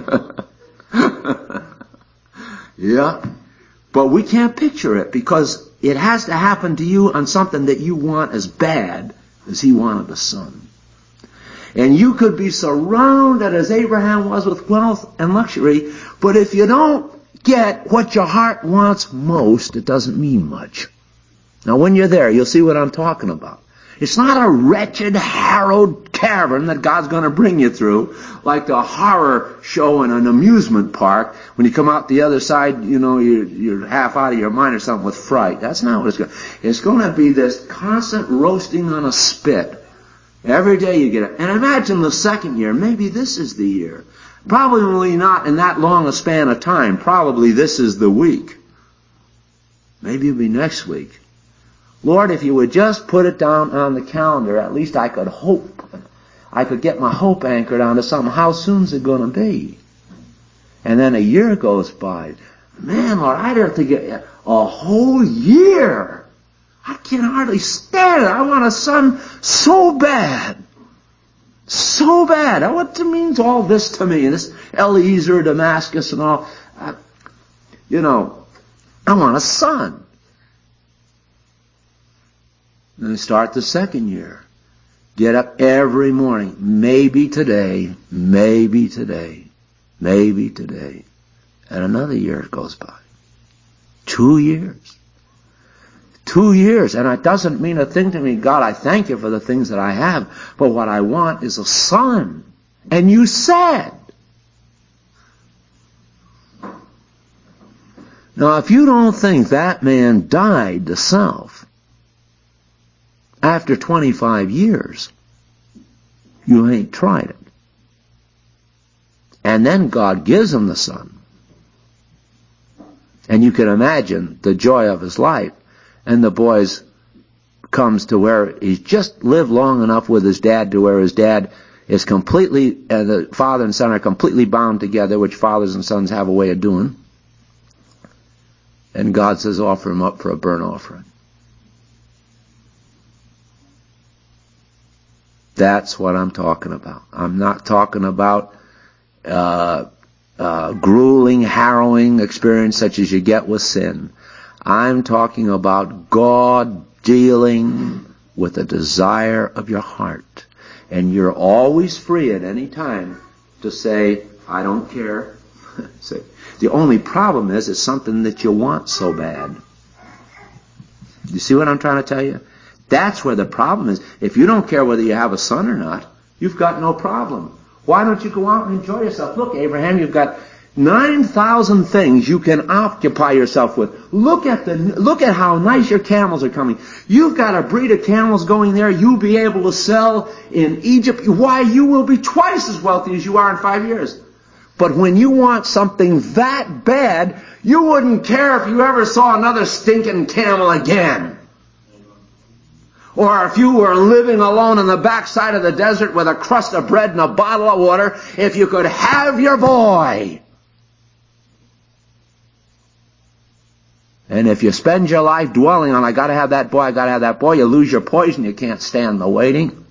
Yeah. But we can't picture it because it has to happen to you on something that you want as bad as he wanted a son. And you could be surrounded as Abraham was with wealth and luxury, but if you don't get what your heart wants most, it doesn't mean much. Now when you're there, you'll see what I'm talking about. It's not a wretched, harrowed cavern that God's going to bring you through, like the horror show in an amusement park. When you come out the other side, you're half out of your mind or something with fright. That's not what it's going to be. It's going to be this constant roasting on a spit. Every day you get it. And imagine the second year. Maybe this is the year. Probably not in that long a span of time. Probably this is the week. Maybe it'll be next week. Lord, if you would just put it down on the calendar, at least I could hope. I could get my hope anchored onto something. How soon's it going to be? And then a year goes by. Man, Lord, I'd have to get a whole year. I can hardly stand it. I want a son so bad. So bad. What means all this to me? This Eliezer, Damascus and all. I want a son. And start the second year. Get up every morning. Maybe today. Maybe today. Maybe today. And another year goes by. 2 years. 2 years. And it doesn't mean a thing to me. God, I thank you for the things that I have. But what I want is a son. And you said. Now, if you don't think that man died to self after 25 years, you ain't tried it. And then God gives him the son. And you can imagine the joy of his life. And the boy comes to where he's just lived long enough with his dad to where his dad is completely, the father and son are completely bound together, which fathers and sons have a way of doing. And God says, offer him up for a burnt offering. That's what I'm talking about. I'm not talking about grueling, harrowing experience such as you get with sin. I'm talking about God dealing with the desire of your heart. And you're always free at any time to say, I don't care. The only problem is it's something that you want so bad. You see what I'm trying to tell you? That's where the problem is. If you don't care whether you have a son or not, you've got no problem. Why don't you go out and enjoy yourself? Look, Abraham, you've got 9,000 things you can occupy yourself with. Look at how nice your camels are coming. You've got a breed of camels going there you'll be able to sell in Egypt. Why, you will be twice as wealthy as you are in 5 years. But when you want something that bad, you wouldn't care if you ever saw another stinking camel again. Or if you were living alone in the backside of the desert with a crust of bread and a bottle of water, if you could have your boy. And if you spend your life dwelling on, I gotta have that boy, you lose your poison, you can't stand the waiting.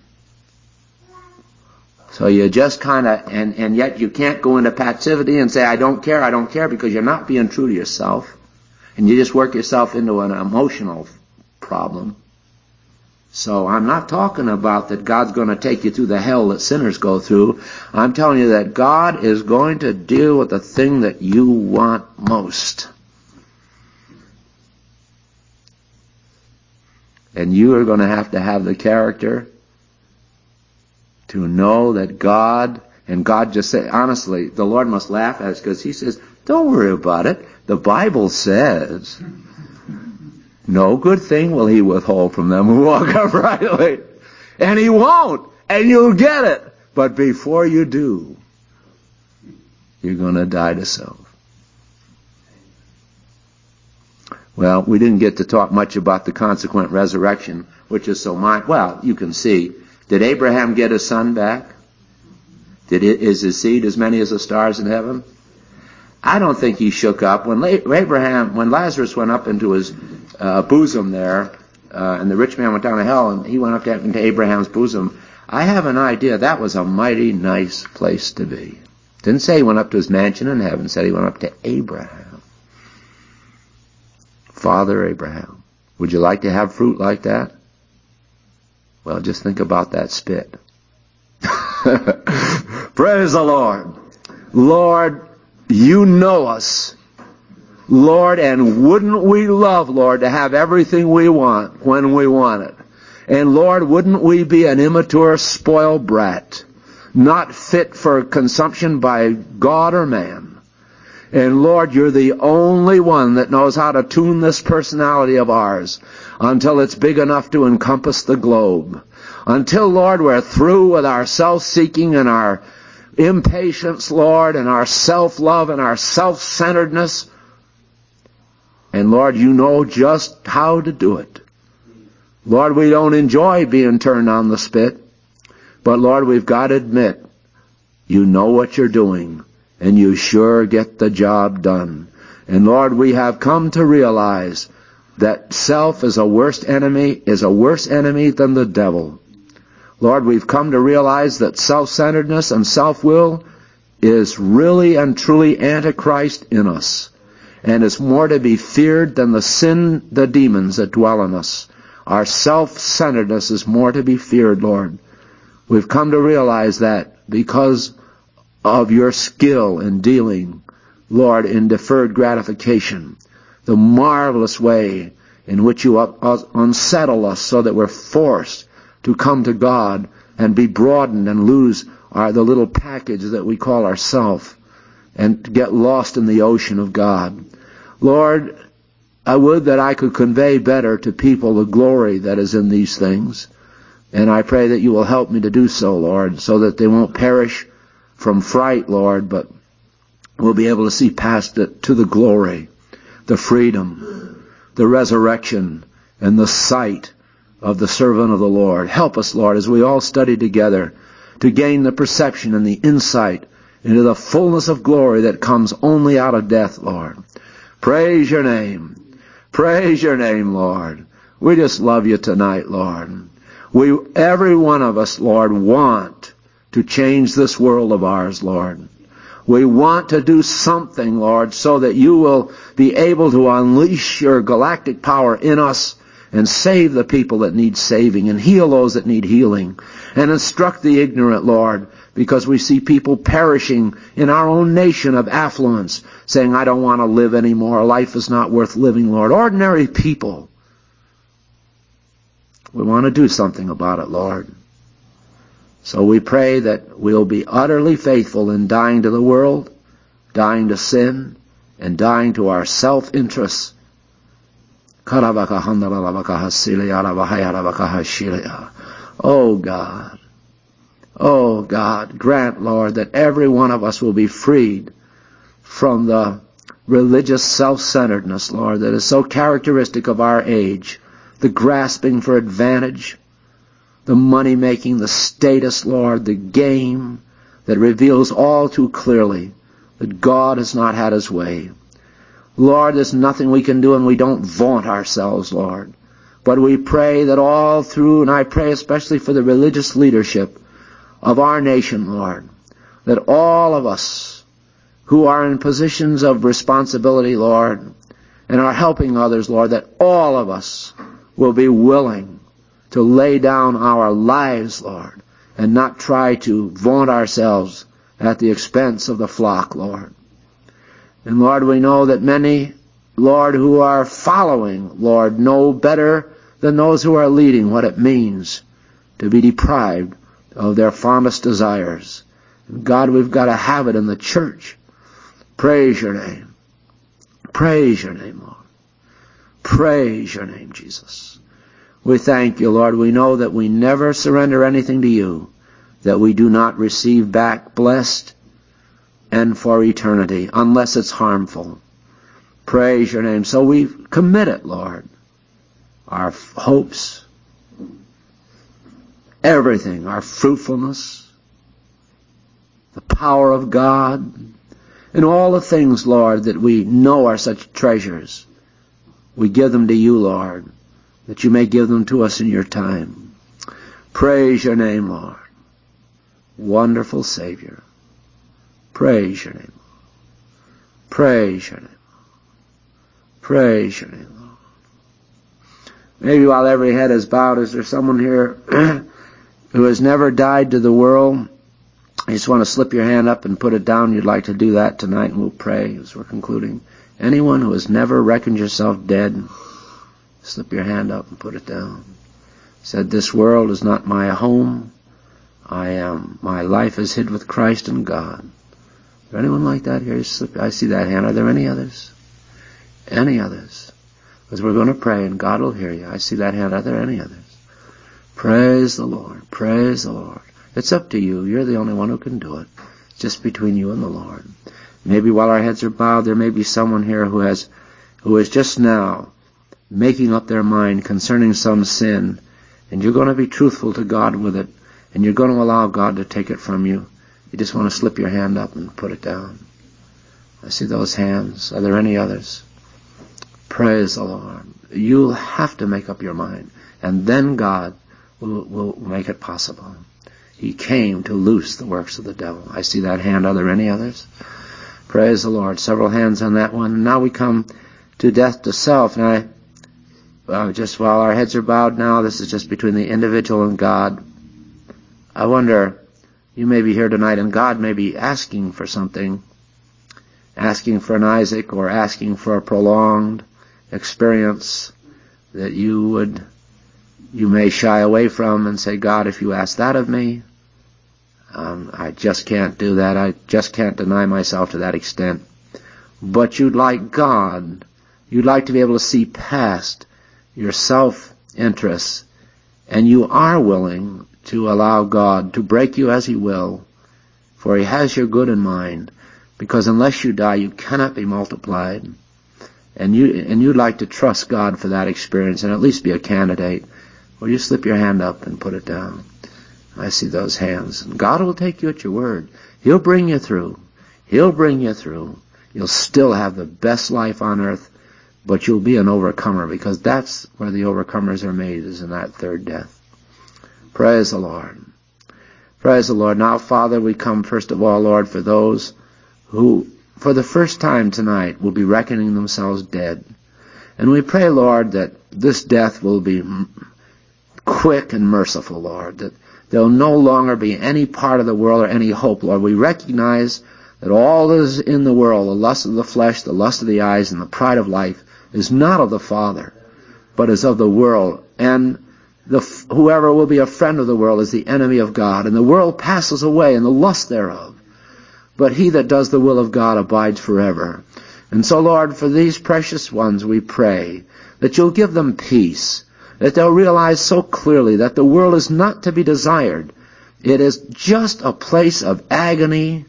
So you just and yet you can't go into passivity and say, I don't care, because you're not being true to yourself. And you just work yourself into an emotional problem. So I'm not talking about that God's going to take you through the hell that sinners go through. I'm telling you that God is going to deal with the thing that you want most. And you are going to have the character to know that God, and God just said, honestly, the Lord must laugh at us because he says, don't worry about it. The Bible says, no good thing will he withhold from them who walk uprightly. And he won't. And you'll get it. But before you do, you're going to die to self. Well, we didn't get to talk much about the consequent resurrection, which is so much. Well, you can see. Did Abraham get his son back? Is his seed as many as the stars in heaven? I don't think he shook up. When Lazarus went up into his bosom there, and the rich man went down to hell, and he went up into Abraham's bosom, I have an idea that was a mighty nice place to be. Didn't say he went up to his mansion in heaven, said he went up to Abraham. Father Abraham. Would you like to have fruit like that? Well, just think about that spit. Praise the Lord. Lord, you know us. Lord, and wouldn't we love, Lord, to have everything we want when we want it? And Lord, wouldn't we be an immature, spoiled brat, not fit for consumption by God or man? And Lord, you're the only one that knows how to tune this personality of ours until it's big enough to encompass the globe. Until, Lord, we're through with our self-seeking and our impatience, Lord, and our self-love and our self-centeredness. And Lord, you know just how to do it. Lord, we don't enjoy being turned on the spit, but Lord, we've got to admit, you know what you're doing. And you sure get the job done. And Lord, we have come to realize that self is a worse enemy than the devil. Lord, we've come to realize that self-centeredness and self-will is really and truly Antichrist in us. And is more to be feared than the demons that dwell in us. Our self-centeredness is more to be feared, Lord. We've come to realize that because of your skill in dealing, Lord, in deferred gratification, the marvelous way in which you unsettle us so that we're forced to come to God and be broadened and lose the little package that we call ourself and get lost in the ocean of God. Lord, I would that I could convey better to people the glory that is in these things, and I pray that you will help me to do so, Lord, so that they won't perish from fright, Lord, but we'll be able to see past it to the glory, the freedom, the resurrection, and the sight of the servant of the Lord. Help us, Lord, as we all study together to gain the perception and the insight into the fullness of glory that comes only out of death, Lord. Praise your name. Praise your name, Lord. We just love you tonight, Lord. Every one of us, Lord, want to change this world of ours, Lord. We want to do something, Lord, so that you will be able to unleash your galactic power in us and save the people that need saving and heal those that need healing and instruct the ignorant, Lord, because we see people perishing in our own nation of affluence, saying, I don't want to live anymore. Life is not worth living, Lord. Ordinary people. We want to do something about it, Lord. So we pray that we'll be utterly faithful in dying to the world, dying to sin, and dying to our self-interests. Oh God, grant, Lord, that every one of us will be freed from the religious self-centeredness, Lord, that is so characteristic of our age, the grasping for advantage, the money-making, the status, Lord, the game that reveals all too clearly that God has not had his way. Lord, there's nothing we can do, and we don't vaunt ourselves, Lord. But we pray that all through, and I pray especially for the religious leadership of our nation, Lord, that all of us who are in positions of responsibility, Lord, and are helping others, Lord, that all of us will be willing to lay down our lives, Lord, and not try to vaunt ourselves at the expense of the flock, Lord. And Lord, we know that many, Lord, who are following, Lord, know better than those who are leading what it means to be deprived of their fondest desires. And God, we've got to have it in the church. Praise your name. Praise your name, Lord. Praise your name, Jesus. We thank you, Lord. We know that we never surrender anything to you, that we do not receive back blessed and for eternity, unless it's harmful. Praise your name. So we commit it, Lord. Our hopes, everything, our fruitfulness, the power of God, and all the things, Lord, that we know are such treasures. We give them to you, Lord, that you may give them to us in your time. Praise your name, Lord. Wonderful Savior. Praise your name. Praise your name. Praise your name, Lord. Maybe while every head is bowed, is there someone here who has never died to the world? You just want to slip your hand up and put it down. You'd like to do that tonight, and we'll pray as we're concluding. Anyone who has never reckoned yourself dead, slip your hand up and put it down. Said, this world is not my home. My life is hid with Christ in God. Is there anyone like that here? I see that hand. Are there any others? Any others? Because we're going to pray and God will hear you. I see that hand. Are there any others? Praise the Lord. Praise the Lord. It's up to you. You're the only one who can do it. It's just between you and the Lord. Maybe while our heads are bowed, there may be someone here who is just now making up their mind concerning some sin, and you're going to be truthful to God with it, and you're going to allow God to take it from you. You just want to slip your hand up and put it down. I see those hands. Are there any others? Praise the Lord. You'll have to make up your mind, and then God will make it possible. He came to loose the works of the devil. I see that hand. Are there any others? Praise the Lord. Several hands on that one. And now we come to death to self. And just while our heads are bowed now, this is just between the individual and God. I wonder, you may be here tonight and God may be asking for something, asking for an Isaac or asking for a prolonged experience that you may shy away from and say, God, if you ask that of me, I just can't do that. I just can't deny myself to that extent. But you'd like God, you'd like to be able to see past your self-interests, and you are willing to allow God to break you as He will, for He has your good in mind, because unless you die, you cannot be multiplied. And you'd like to trust God for that experience and at least be a candidate. Will you slip your hand up and put it down? I see those hands. And God will take you at your word. He'll bring you through. He'll bring you through. You'll still have the best life on earth, but you'll be an overcomer, because that's where the overcomers are made, is in that third death. Praise the Lord. Praise the Lord. Now, Father, we come first of all, Lord, for those who, for the first time tonight, will be reckoning themselves dead. And we pray, Lord, that this death will be quick and merciful, Lord, that there'll no longer be any part of the world or any hope, Lord. We recognize that all that is in the world, the lust of the flesh, the lust of the eyes, and the pride of life, is not of the Father, but is of the world. And whoever will be a friend of the world is the enemy of God. And the world passes away, and the lust thereof. But he that does the will of God abides forever. And so, Lord, for these precious ones, we pray that you'll give them peace, that they'll realize so clearly that the world is not to be desired. It is just a place of agony,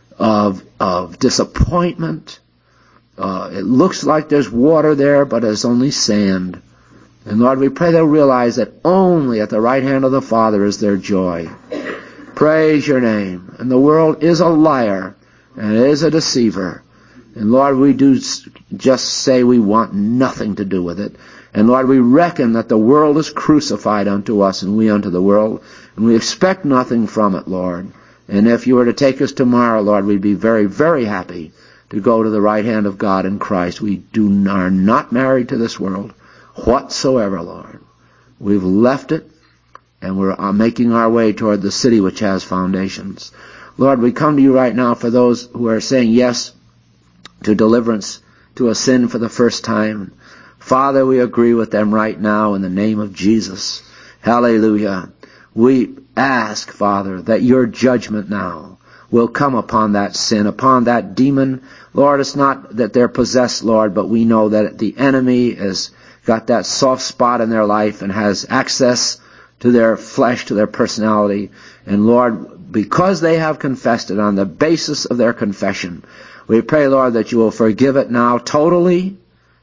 of disappointment. It looks like there's water there, but it's only sand. And Lord, we pray they'll realize that only at the right hand of the Father is their joy. Praise your name. And the world is a liar, and it is a deceiver. And Lord, we do just say we want nothing to do with it. And Lord, we reckon that the world is crucified unto us and we unto the world, and we expect nothing from it, Lord. And if you were to take us tomorrow, Lord, we'd be very, very happy to go to the right hand of God in Christ. We are not married to this world whatsoever, Lord. We've left it, and we're making our way toward the city which has foundations. Lord, we come to you right now for those who are saying yes to deliverance, to a sin for the first time. Father, we agree with them right now in the name of Jesus. Hallelujah. We ask, Father, that your judgment now will come upon that sin, upon that demon. Lord, it's not that they're possessed, Lord, but we know that the enemy has got that soft spot in their life and has access to their flesh, to their personality. And Lord, because they have confessed it on the basis of their confession, we pray, Lord, that you will forgive it now totally,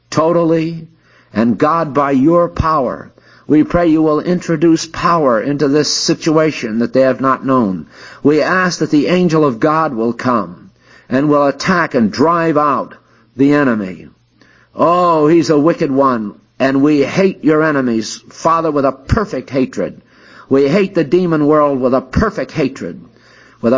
and God, by your power, we pray you will introduce power into this situation that they have not known. We ask that the angel of God will come and will attack and drive out the enemy. Oh, he's a wicked one, and we hate your enemies, Father, with a perfect hatred. We hate the demon world with a perfect hatred, with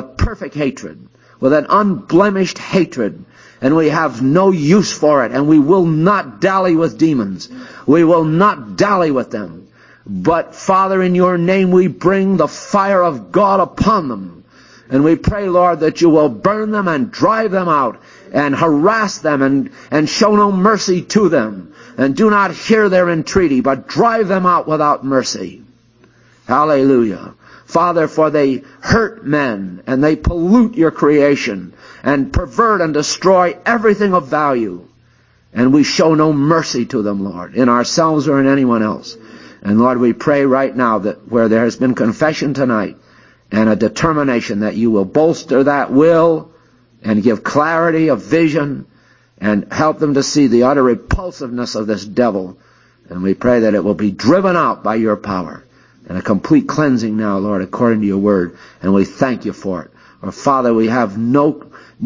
an unblemished hatred, and we have no use for it, and we will not dally with demons. We will not dally with them. But, Father, in your name we bring the fire of God upon them. And we pray, Lord, that you will burn them and drive them out and harass them and show no mercy to them. And do not hear their entreaty, but drive them out without mercy. Hallelujah. Father, for they hurt men and they pollute your creation and pervert and destroy everything of value. And we show no mercy to them, Lord, in ourselves or in anyone else. And Lord, we pray right now that where there has been confession tonight and a determination that you will bolster that will and give clarity of vision and help them to see the utter repulsiveness of this devil. And we pray that it will be driven out by your power and a complete cleansing now, Lord, according to your word. And we thank you for it. Or Father, we have no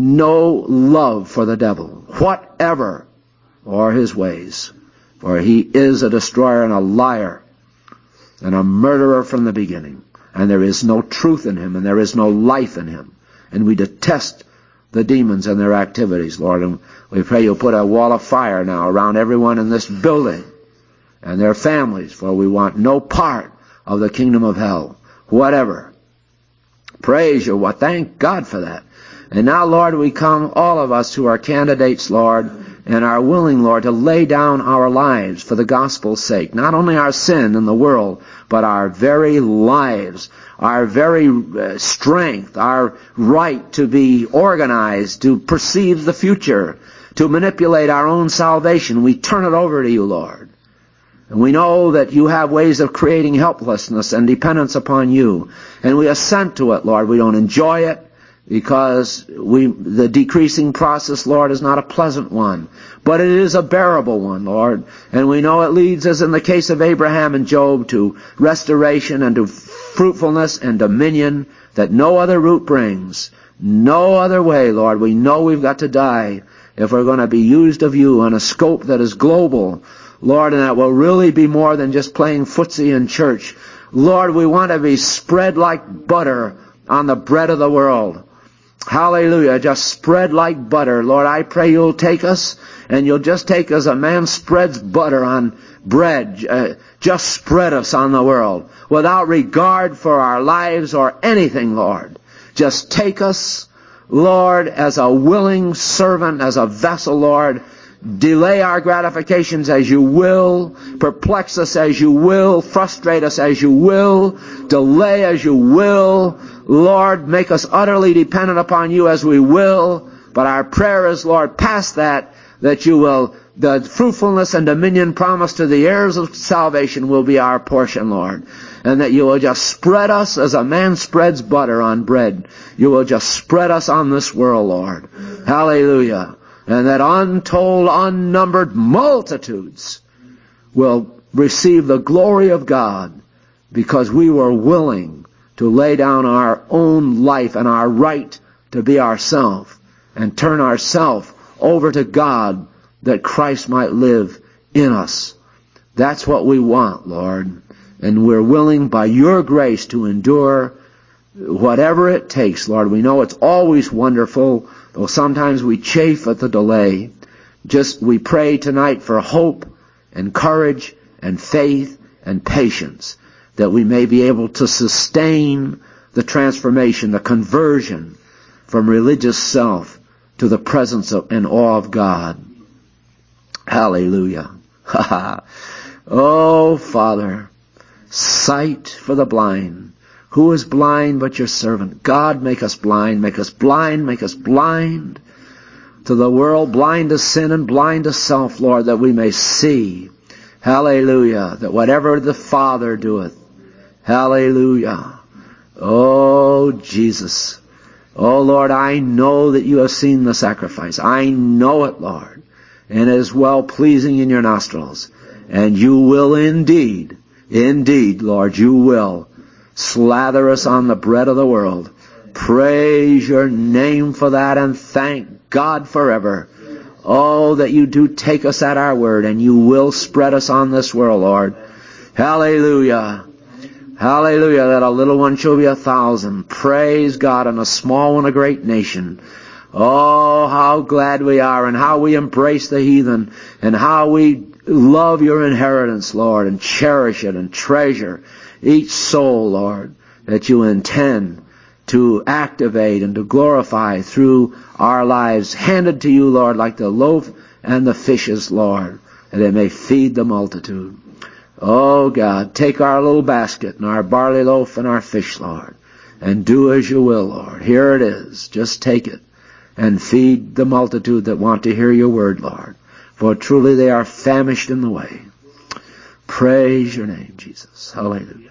love for the devil, whatever, or his ways. For he is a destroyer and a liar and a murderer from the beginning. And there is no truth in him, and there is no life in him. And we detest the demons and their activities, Lord. And we pray you'll put a wall of fire now around everyone in this building and their families, for we want no part of the kingdom of hell, whatever. Praise you. Well, thank God for that. And now, Lord, we come, all of us who are candidates, Lord, and are willing, Lord, to lay down our lives for the gospel's sake. Not only our sin in the world, but our very lives, our very strength, our right to be organized, to perceive the future, to manipulate our own salvation. We turn it over to you, Lord. And we know that you have ways of creating helplessness and dependence upon you. And we assent to it, Lord. We don't enjoy it, because the decreasing process, Lord, is not a pleasant one. But it is a bearable one, Lord. And we know it leads, as in the case of Abraham and Job, to restoration and to fruitfulness and dominion that no other route brings. No other way, Lord. We know we've got to die if we're going to be used of you on a scope that is global, Lord, and that will really be more than just playing footsie in church. Lord, we want to be spread like butter on the bread of the world. Hallelujah. Just spread like butter. Lord, I pray you'll take us, and you'll just take as a man spreads butter on bread. Just spread us on the world without regard for our lives or anything, Lord. Just take us, Lord, as a willing servant, as a vessel, Lord. Delay our gratifications as you will. Perplex us as you will. Frustrate us as you will. Delay as you will. Lord, make us utterly dependent upon you as we will. But our prayer is, Lord, past that you will, the fruitfulness and dominion promised to the heirs of salvation will be our portion, Lord. And that you will just spread us as a man spreads butter on bread. You will just spread us on this world, Lord. Hallelujah. And that untold, unnumbered multitudes will receive the glory of God because we were willing to lay down our own life and our right to be ourselves and turn ourselves over to God that Christ might live in us. That's what we want, Lord. And we're willing by your grace to endure whatever it takes, Lord. We know it's always wonderful, though sometimes we chafe at the delay. We pray tonight for hope and courage and faith and patience, that we may be able to sustain the transformation, the conversion from religious self to the presence of and awe of God. Hallelujah. Oh, Father, sight for the blind. Who is blind but your servant? God, make us blind, make us blind, make us blind to the world, blind to sin and blind to self, Lord, that we may see. Hallelujah. That whatever the Father doeth, Hallelujah. Oh, Jesus. Oh, Lord, I know that you have seen the sacrifice. I know it, Lord. And it is well-pleasing in your nostrils. And you will indeed, Lord, you will slather us on the bread of the world. Praise your name for that and thank God forever. Oh, that you do take us at our word and you will spread us on this world, Lord. Hallelujah. Hallelujah, that a little one shall be 1,000. Praise God, and a small one a great nation. Oh, how glad we are, and how we embrace the heathen, and how we love your inheritance, Lord, and cherish it and treasure each soul, Lord, that you intend to activate and to glorify through our lives, handed to you, Lord, like the loaf and the fishes, Lord, that it may feed the multitude. Oh, God, take our little basket and our barley loaf and our fish, Lord, and do as you will, Lord. Here it is. Just take it and feed the multitude that want to hear your word, Lord, for truly they are famished in the way. Praise your name, Jesus. Hallelujah.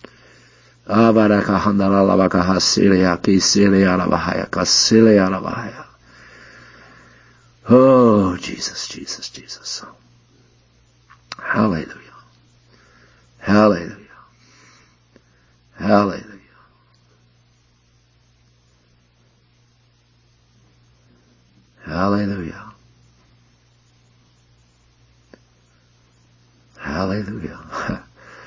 Oh, Jesus, Jesus, Jesus. Hallelujah. Hallelujah. Hallelujah. Hallelujah. Hallelujah.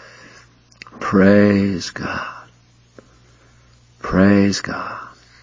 Praise God. Praise God.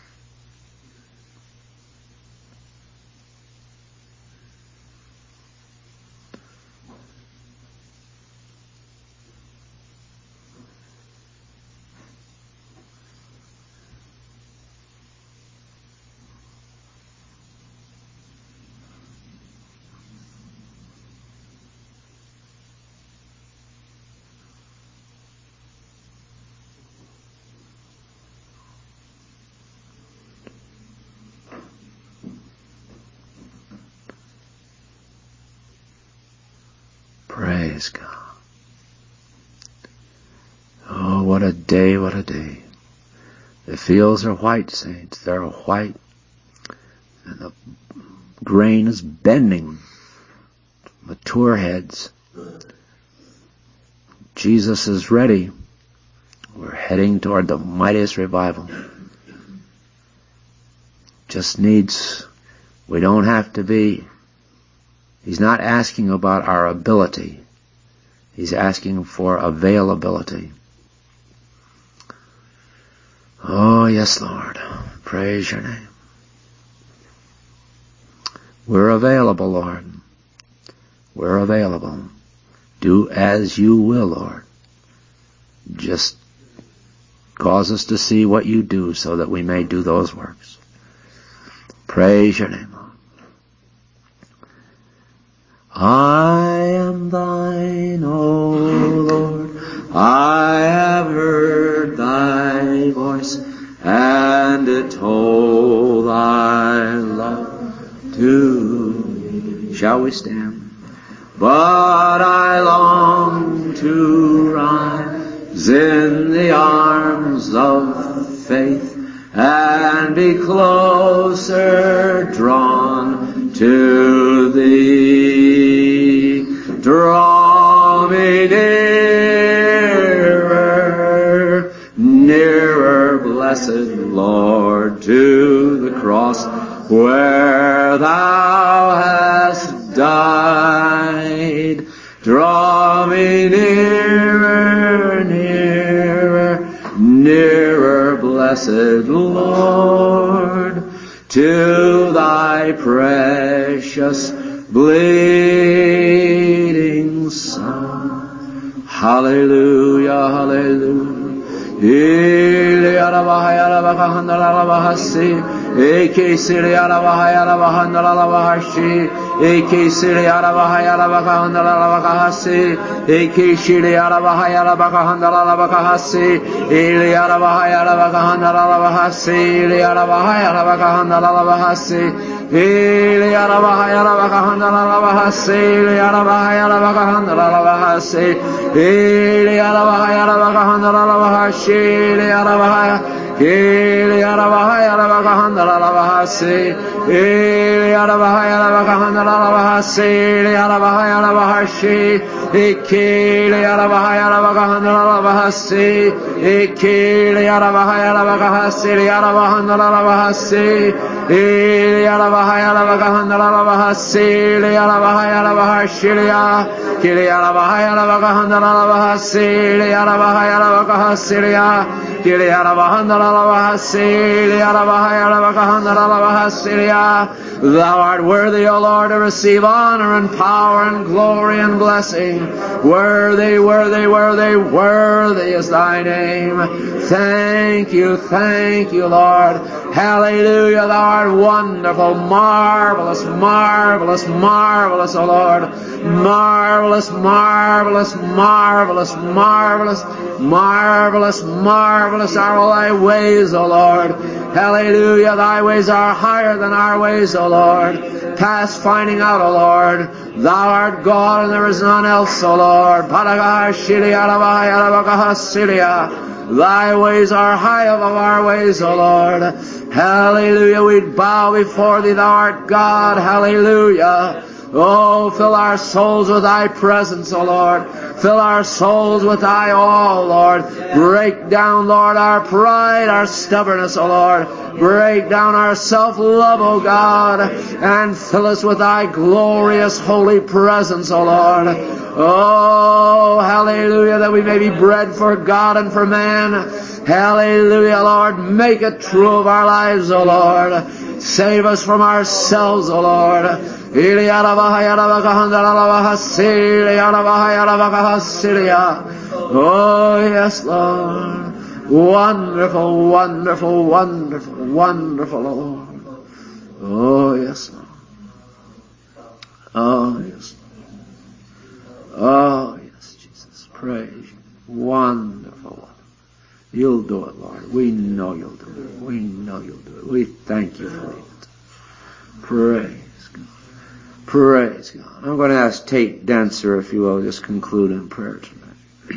Praise God. Oh, what a day, what a day. The fields are white, saints. They're white. And the grain is bending. Mature heads. Jesus is ready. We're heading toward the mightiest revival. Just needs, we don't have to be, he's not asking about our ability. He's asking for availability. Oh, yes, Lord. Praise your name. We're available, Lord. We're available. Do as you will, Lord. Just cause us to see what you do so that we may do those works. Praise your name, Lord. I am thine, O Lord. I have heard thy voice, and it told thy love to me. Shall we stand? But I long to rise in the arms of faith and be closer drawn to thee. Draw me nearer, nearer, blessed Lord, to the cross where thou hast died. Draw me nearer, nearer, nearer, blessed Lord, to thy precious bleeding Son. Hallelujah, hallelujah. Eke siri arabahaya arabahandalabahashi. Eke siri arabahaya arabakahandalabakahasi. Eke shiri arabahaya arabakahandalabakahasi. Ili arabahaya arabakahandalabahasi. Ili arabahaya arabakahandalabahasi. Ili arabahaya arabakahandalabahasi. Ili arabahaya arabakahandalabahasi. Ili Arabahaya Rabakahanda Rabahashi, Ili Arabahaya, Ili Arabahaya Rabakahanda Rabahasi, Ili Arabahaya Rabakahanda Rabahasi, Ili Arabahaya Rabahashi, Ikili Arabahaya Rabakahanda Rabahasi, Ikili Arabahaya Rabakahasi, Ili Arabahanda Rabahasi, Ili Arabahaya Rabakahanda Rabahasi, Ili Arabahaya Rabahashi, Kili Arabahaya Rabakahanda Rabahasi, Ili Arabahaya Rabakahasi, Kili Arabahanda Rabahasi, Ili Arabahaya Rabakahanda Rabahasi. Thou art worthy, O Lord, to receive honor and power and glory and blessing. Worthy, worthy, worthy, worthy is thy name. Thank you, Lord. Hallelujah, thou art wonderful, marvelous, marvelous, marvelous, O Lord. Marvelous, marvelous, marvelous, marvelous, marvelous, marvelous are all thy ways, O Lord. Hallelujah, thy ways are higher than our ways, O Lord. Past finding out, O Lord. Thou art God and there is none else, O Lord. Thy ways are high above our ways, O Lord. Hallelujah, we bow before thee, thou art God. Hallelujah. Oh, fill our souls with thy presence, O Lord. Fill our souls with thy all, Lord. Break down, Lord, our pride, our stubbornness, O Lord. Break down our self-love, O God, and fill us with thy glorious holy presence, O Lord. Oh, hallelujah, that we may be bread for God and for man. Hallelujah, Lord. Make it true of our lives, O Lord. Save us from ourselves, O Lord. Oh, yes, Lord. Wonderful, wonderful, wonderful, wonderful, Lord. Oh, yes, Lord. Oh, yes, Lord. Oh, yes, Jesus. Praise you. Wonderful, wonderful. You'll do it, Lord. We know you'll do it. We know you'll do it. We thank you for it. Praise God. Praise God. I'm going to ask Tate Dancer, if you will, just conclude in prayer tonight.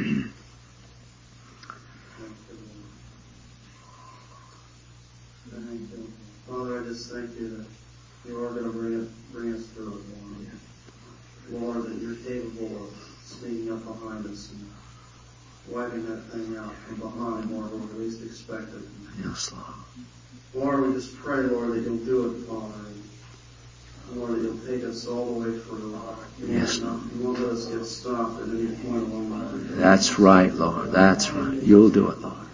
Father, I just thank you that you are going to bring us through it, Lord. Lord, that you're capable of sneaking up behind us and wiping that thing out from behind, Lord, when we least expect it. Yes, Lord. Lord, we just pray, Lord, that you'll do it, Father. And Lord, that you'll take us all the way through. Yes, Lord. You won't let us get stopped at any point along the way. That's right, Lord. That's right. You'll do it, Lord.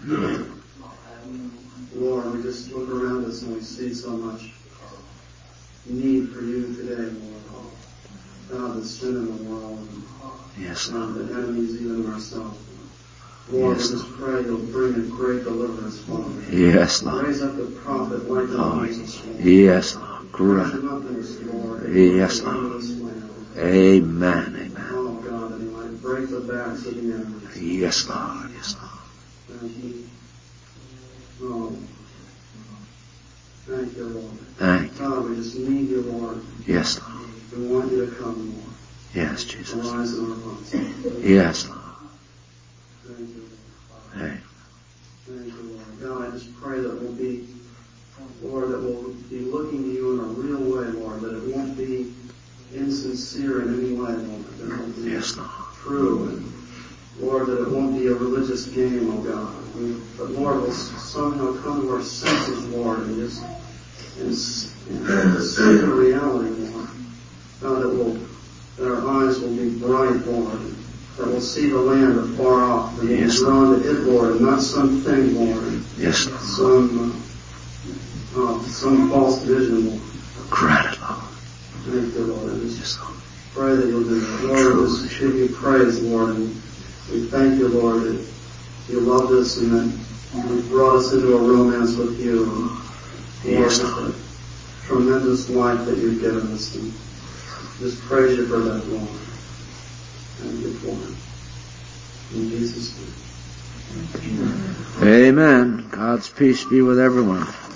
Lord, we just look around us and we see so much need for you today, Lord. God, the sin in the world, yes, and the enemies, even ourselves. Lord, yes, we just pray you'll bring a great deliverance, Father. Yes, Lord. Raise up the prophet like Jesus, Lord. Yes, Lord. Great. Yes, Lord. Amen. Amen. Oh, God, that he might break the backs of the enemies. Yes, Lord. Yes, Lord. Thank you. Oh. Thank you, Lord. Thank you. God, we just need you, Lord. Yes, Lord. We want you to come, Lord. Yes, Jesus. Arise in our hearts. Yes, Lord. Thank you, Lord. Hey. Thank you, Lord. God, I just pray that we'll be, Lord, that we'll be looking to you in a real way, Lord, that it won't be insincere in any way, Lord, that it will be yes, Lord. True, and Lord, that it won't be a religious game, oh God. But Lord, we'll somehow come to our senses, Lord, and just see the reality, Lord. God, that our eyes will be bright, Lord, that we'll see the land afar off, and we'll be drawn to it, Lord, and not something, Lord. Yes, Lord. Some false vision, Lord. Granted, Lord. Thank you, Lord. I just yes, Lord. Pray that you'll do that. Lord, we just give you praise, Lord, and we thank you, Lord, that you loved us and that you brought us into a romance with you. And Lord, just a tremendous life that you've given us. And just praise you for that, Lord. Thank you for it. In Jesus' name. Amen. God's peace be with everyone.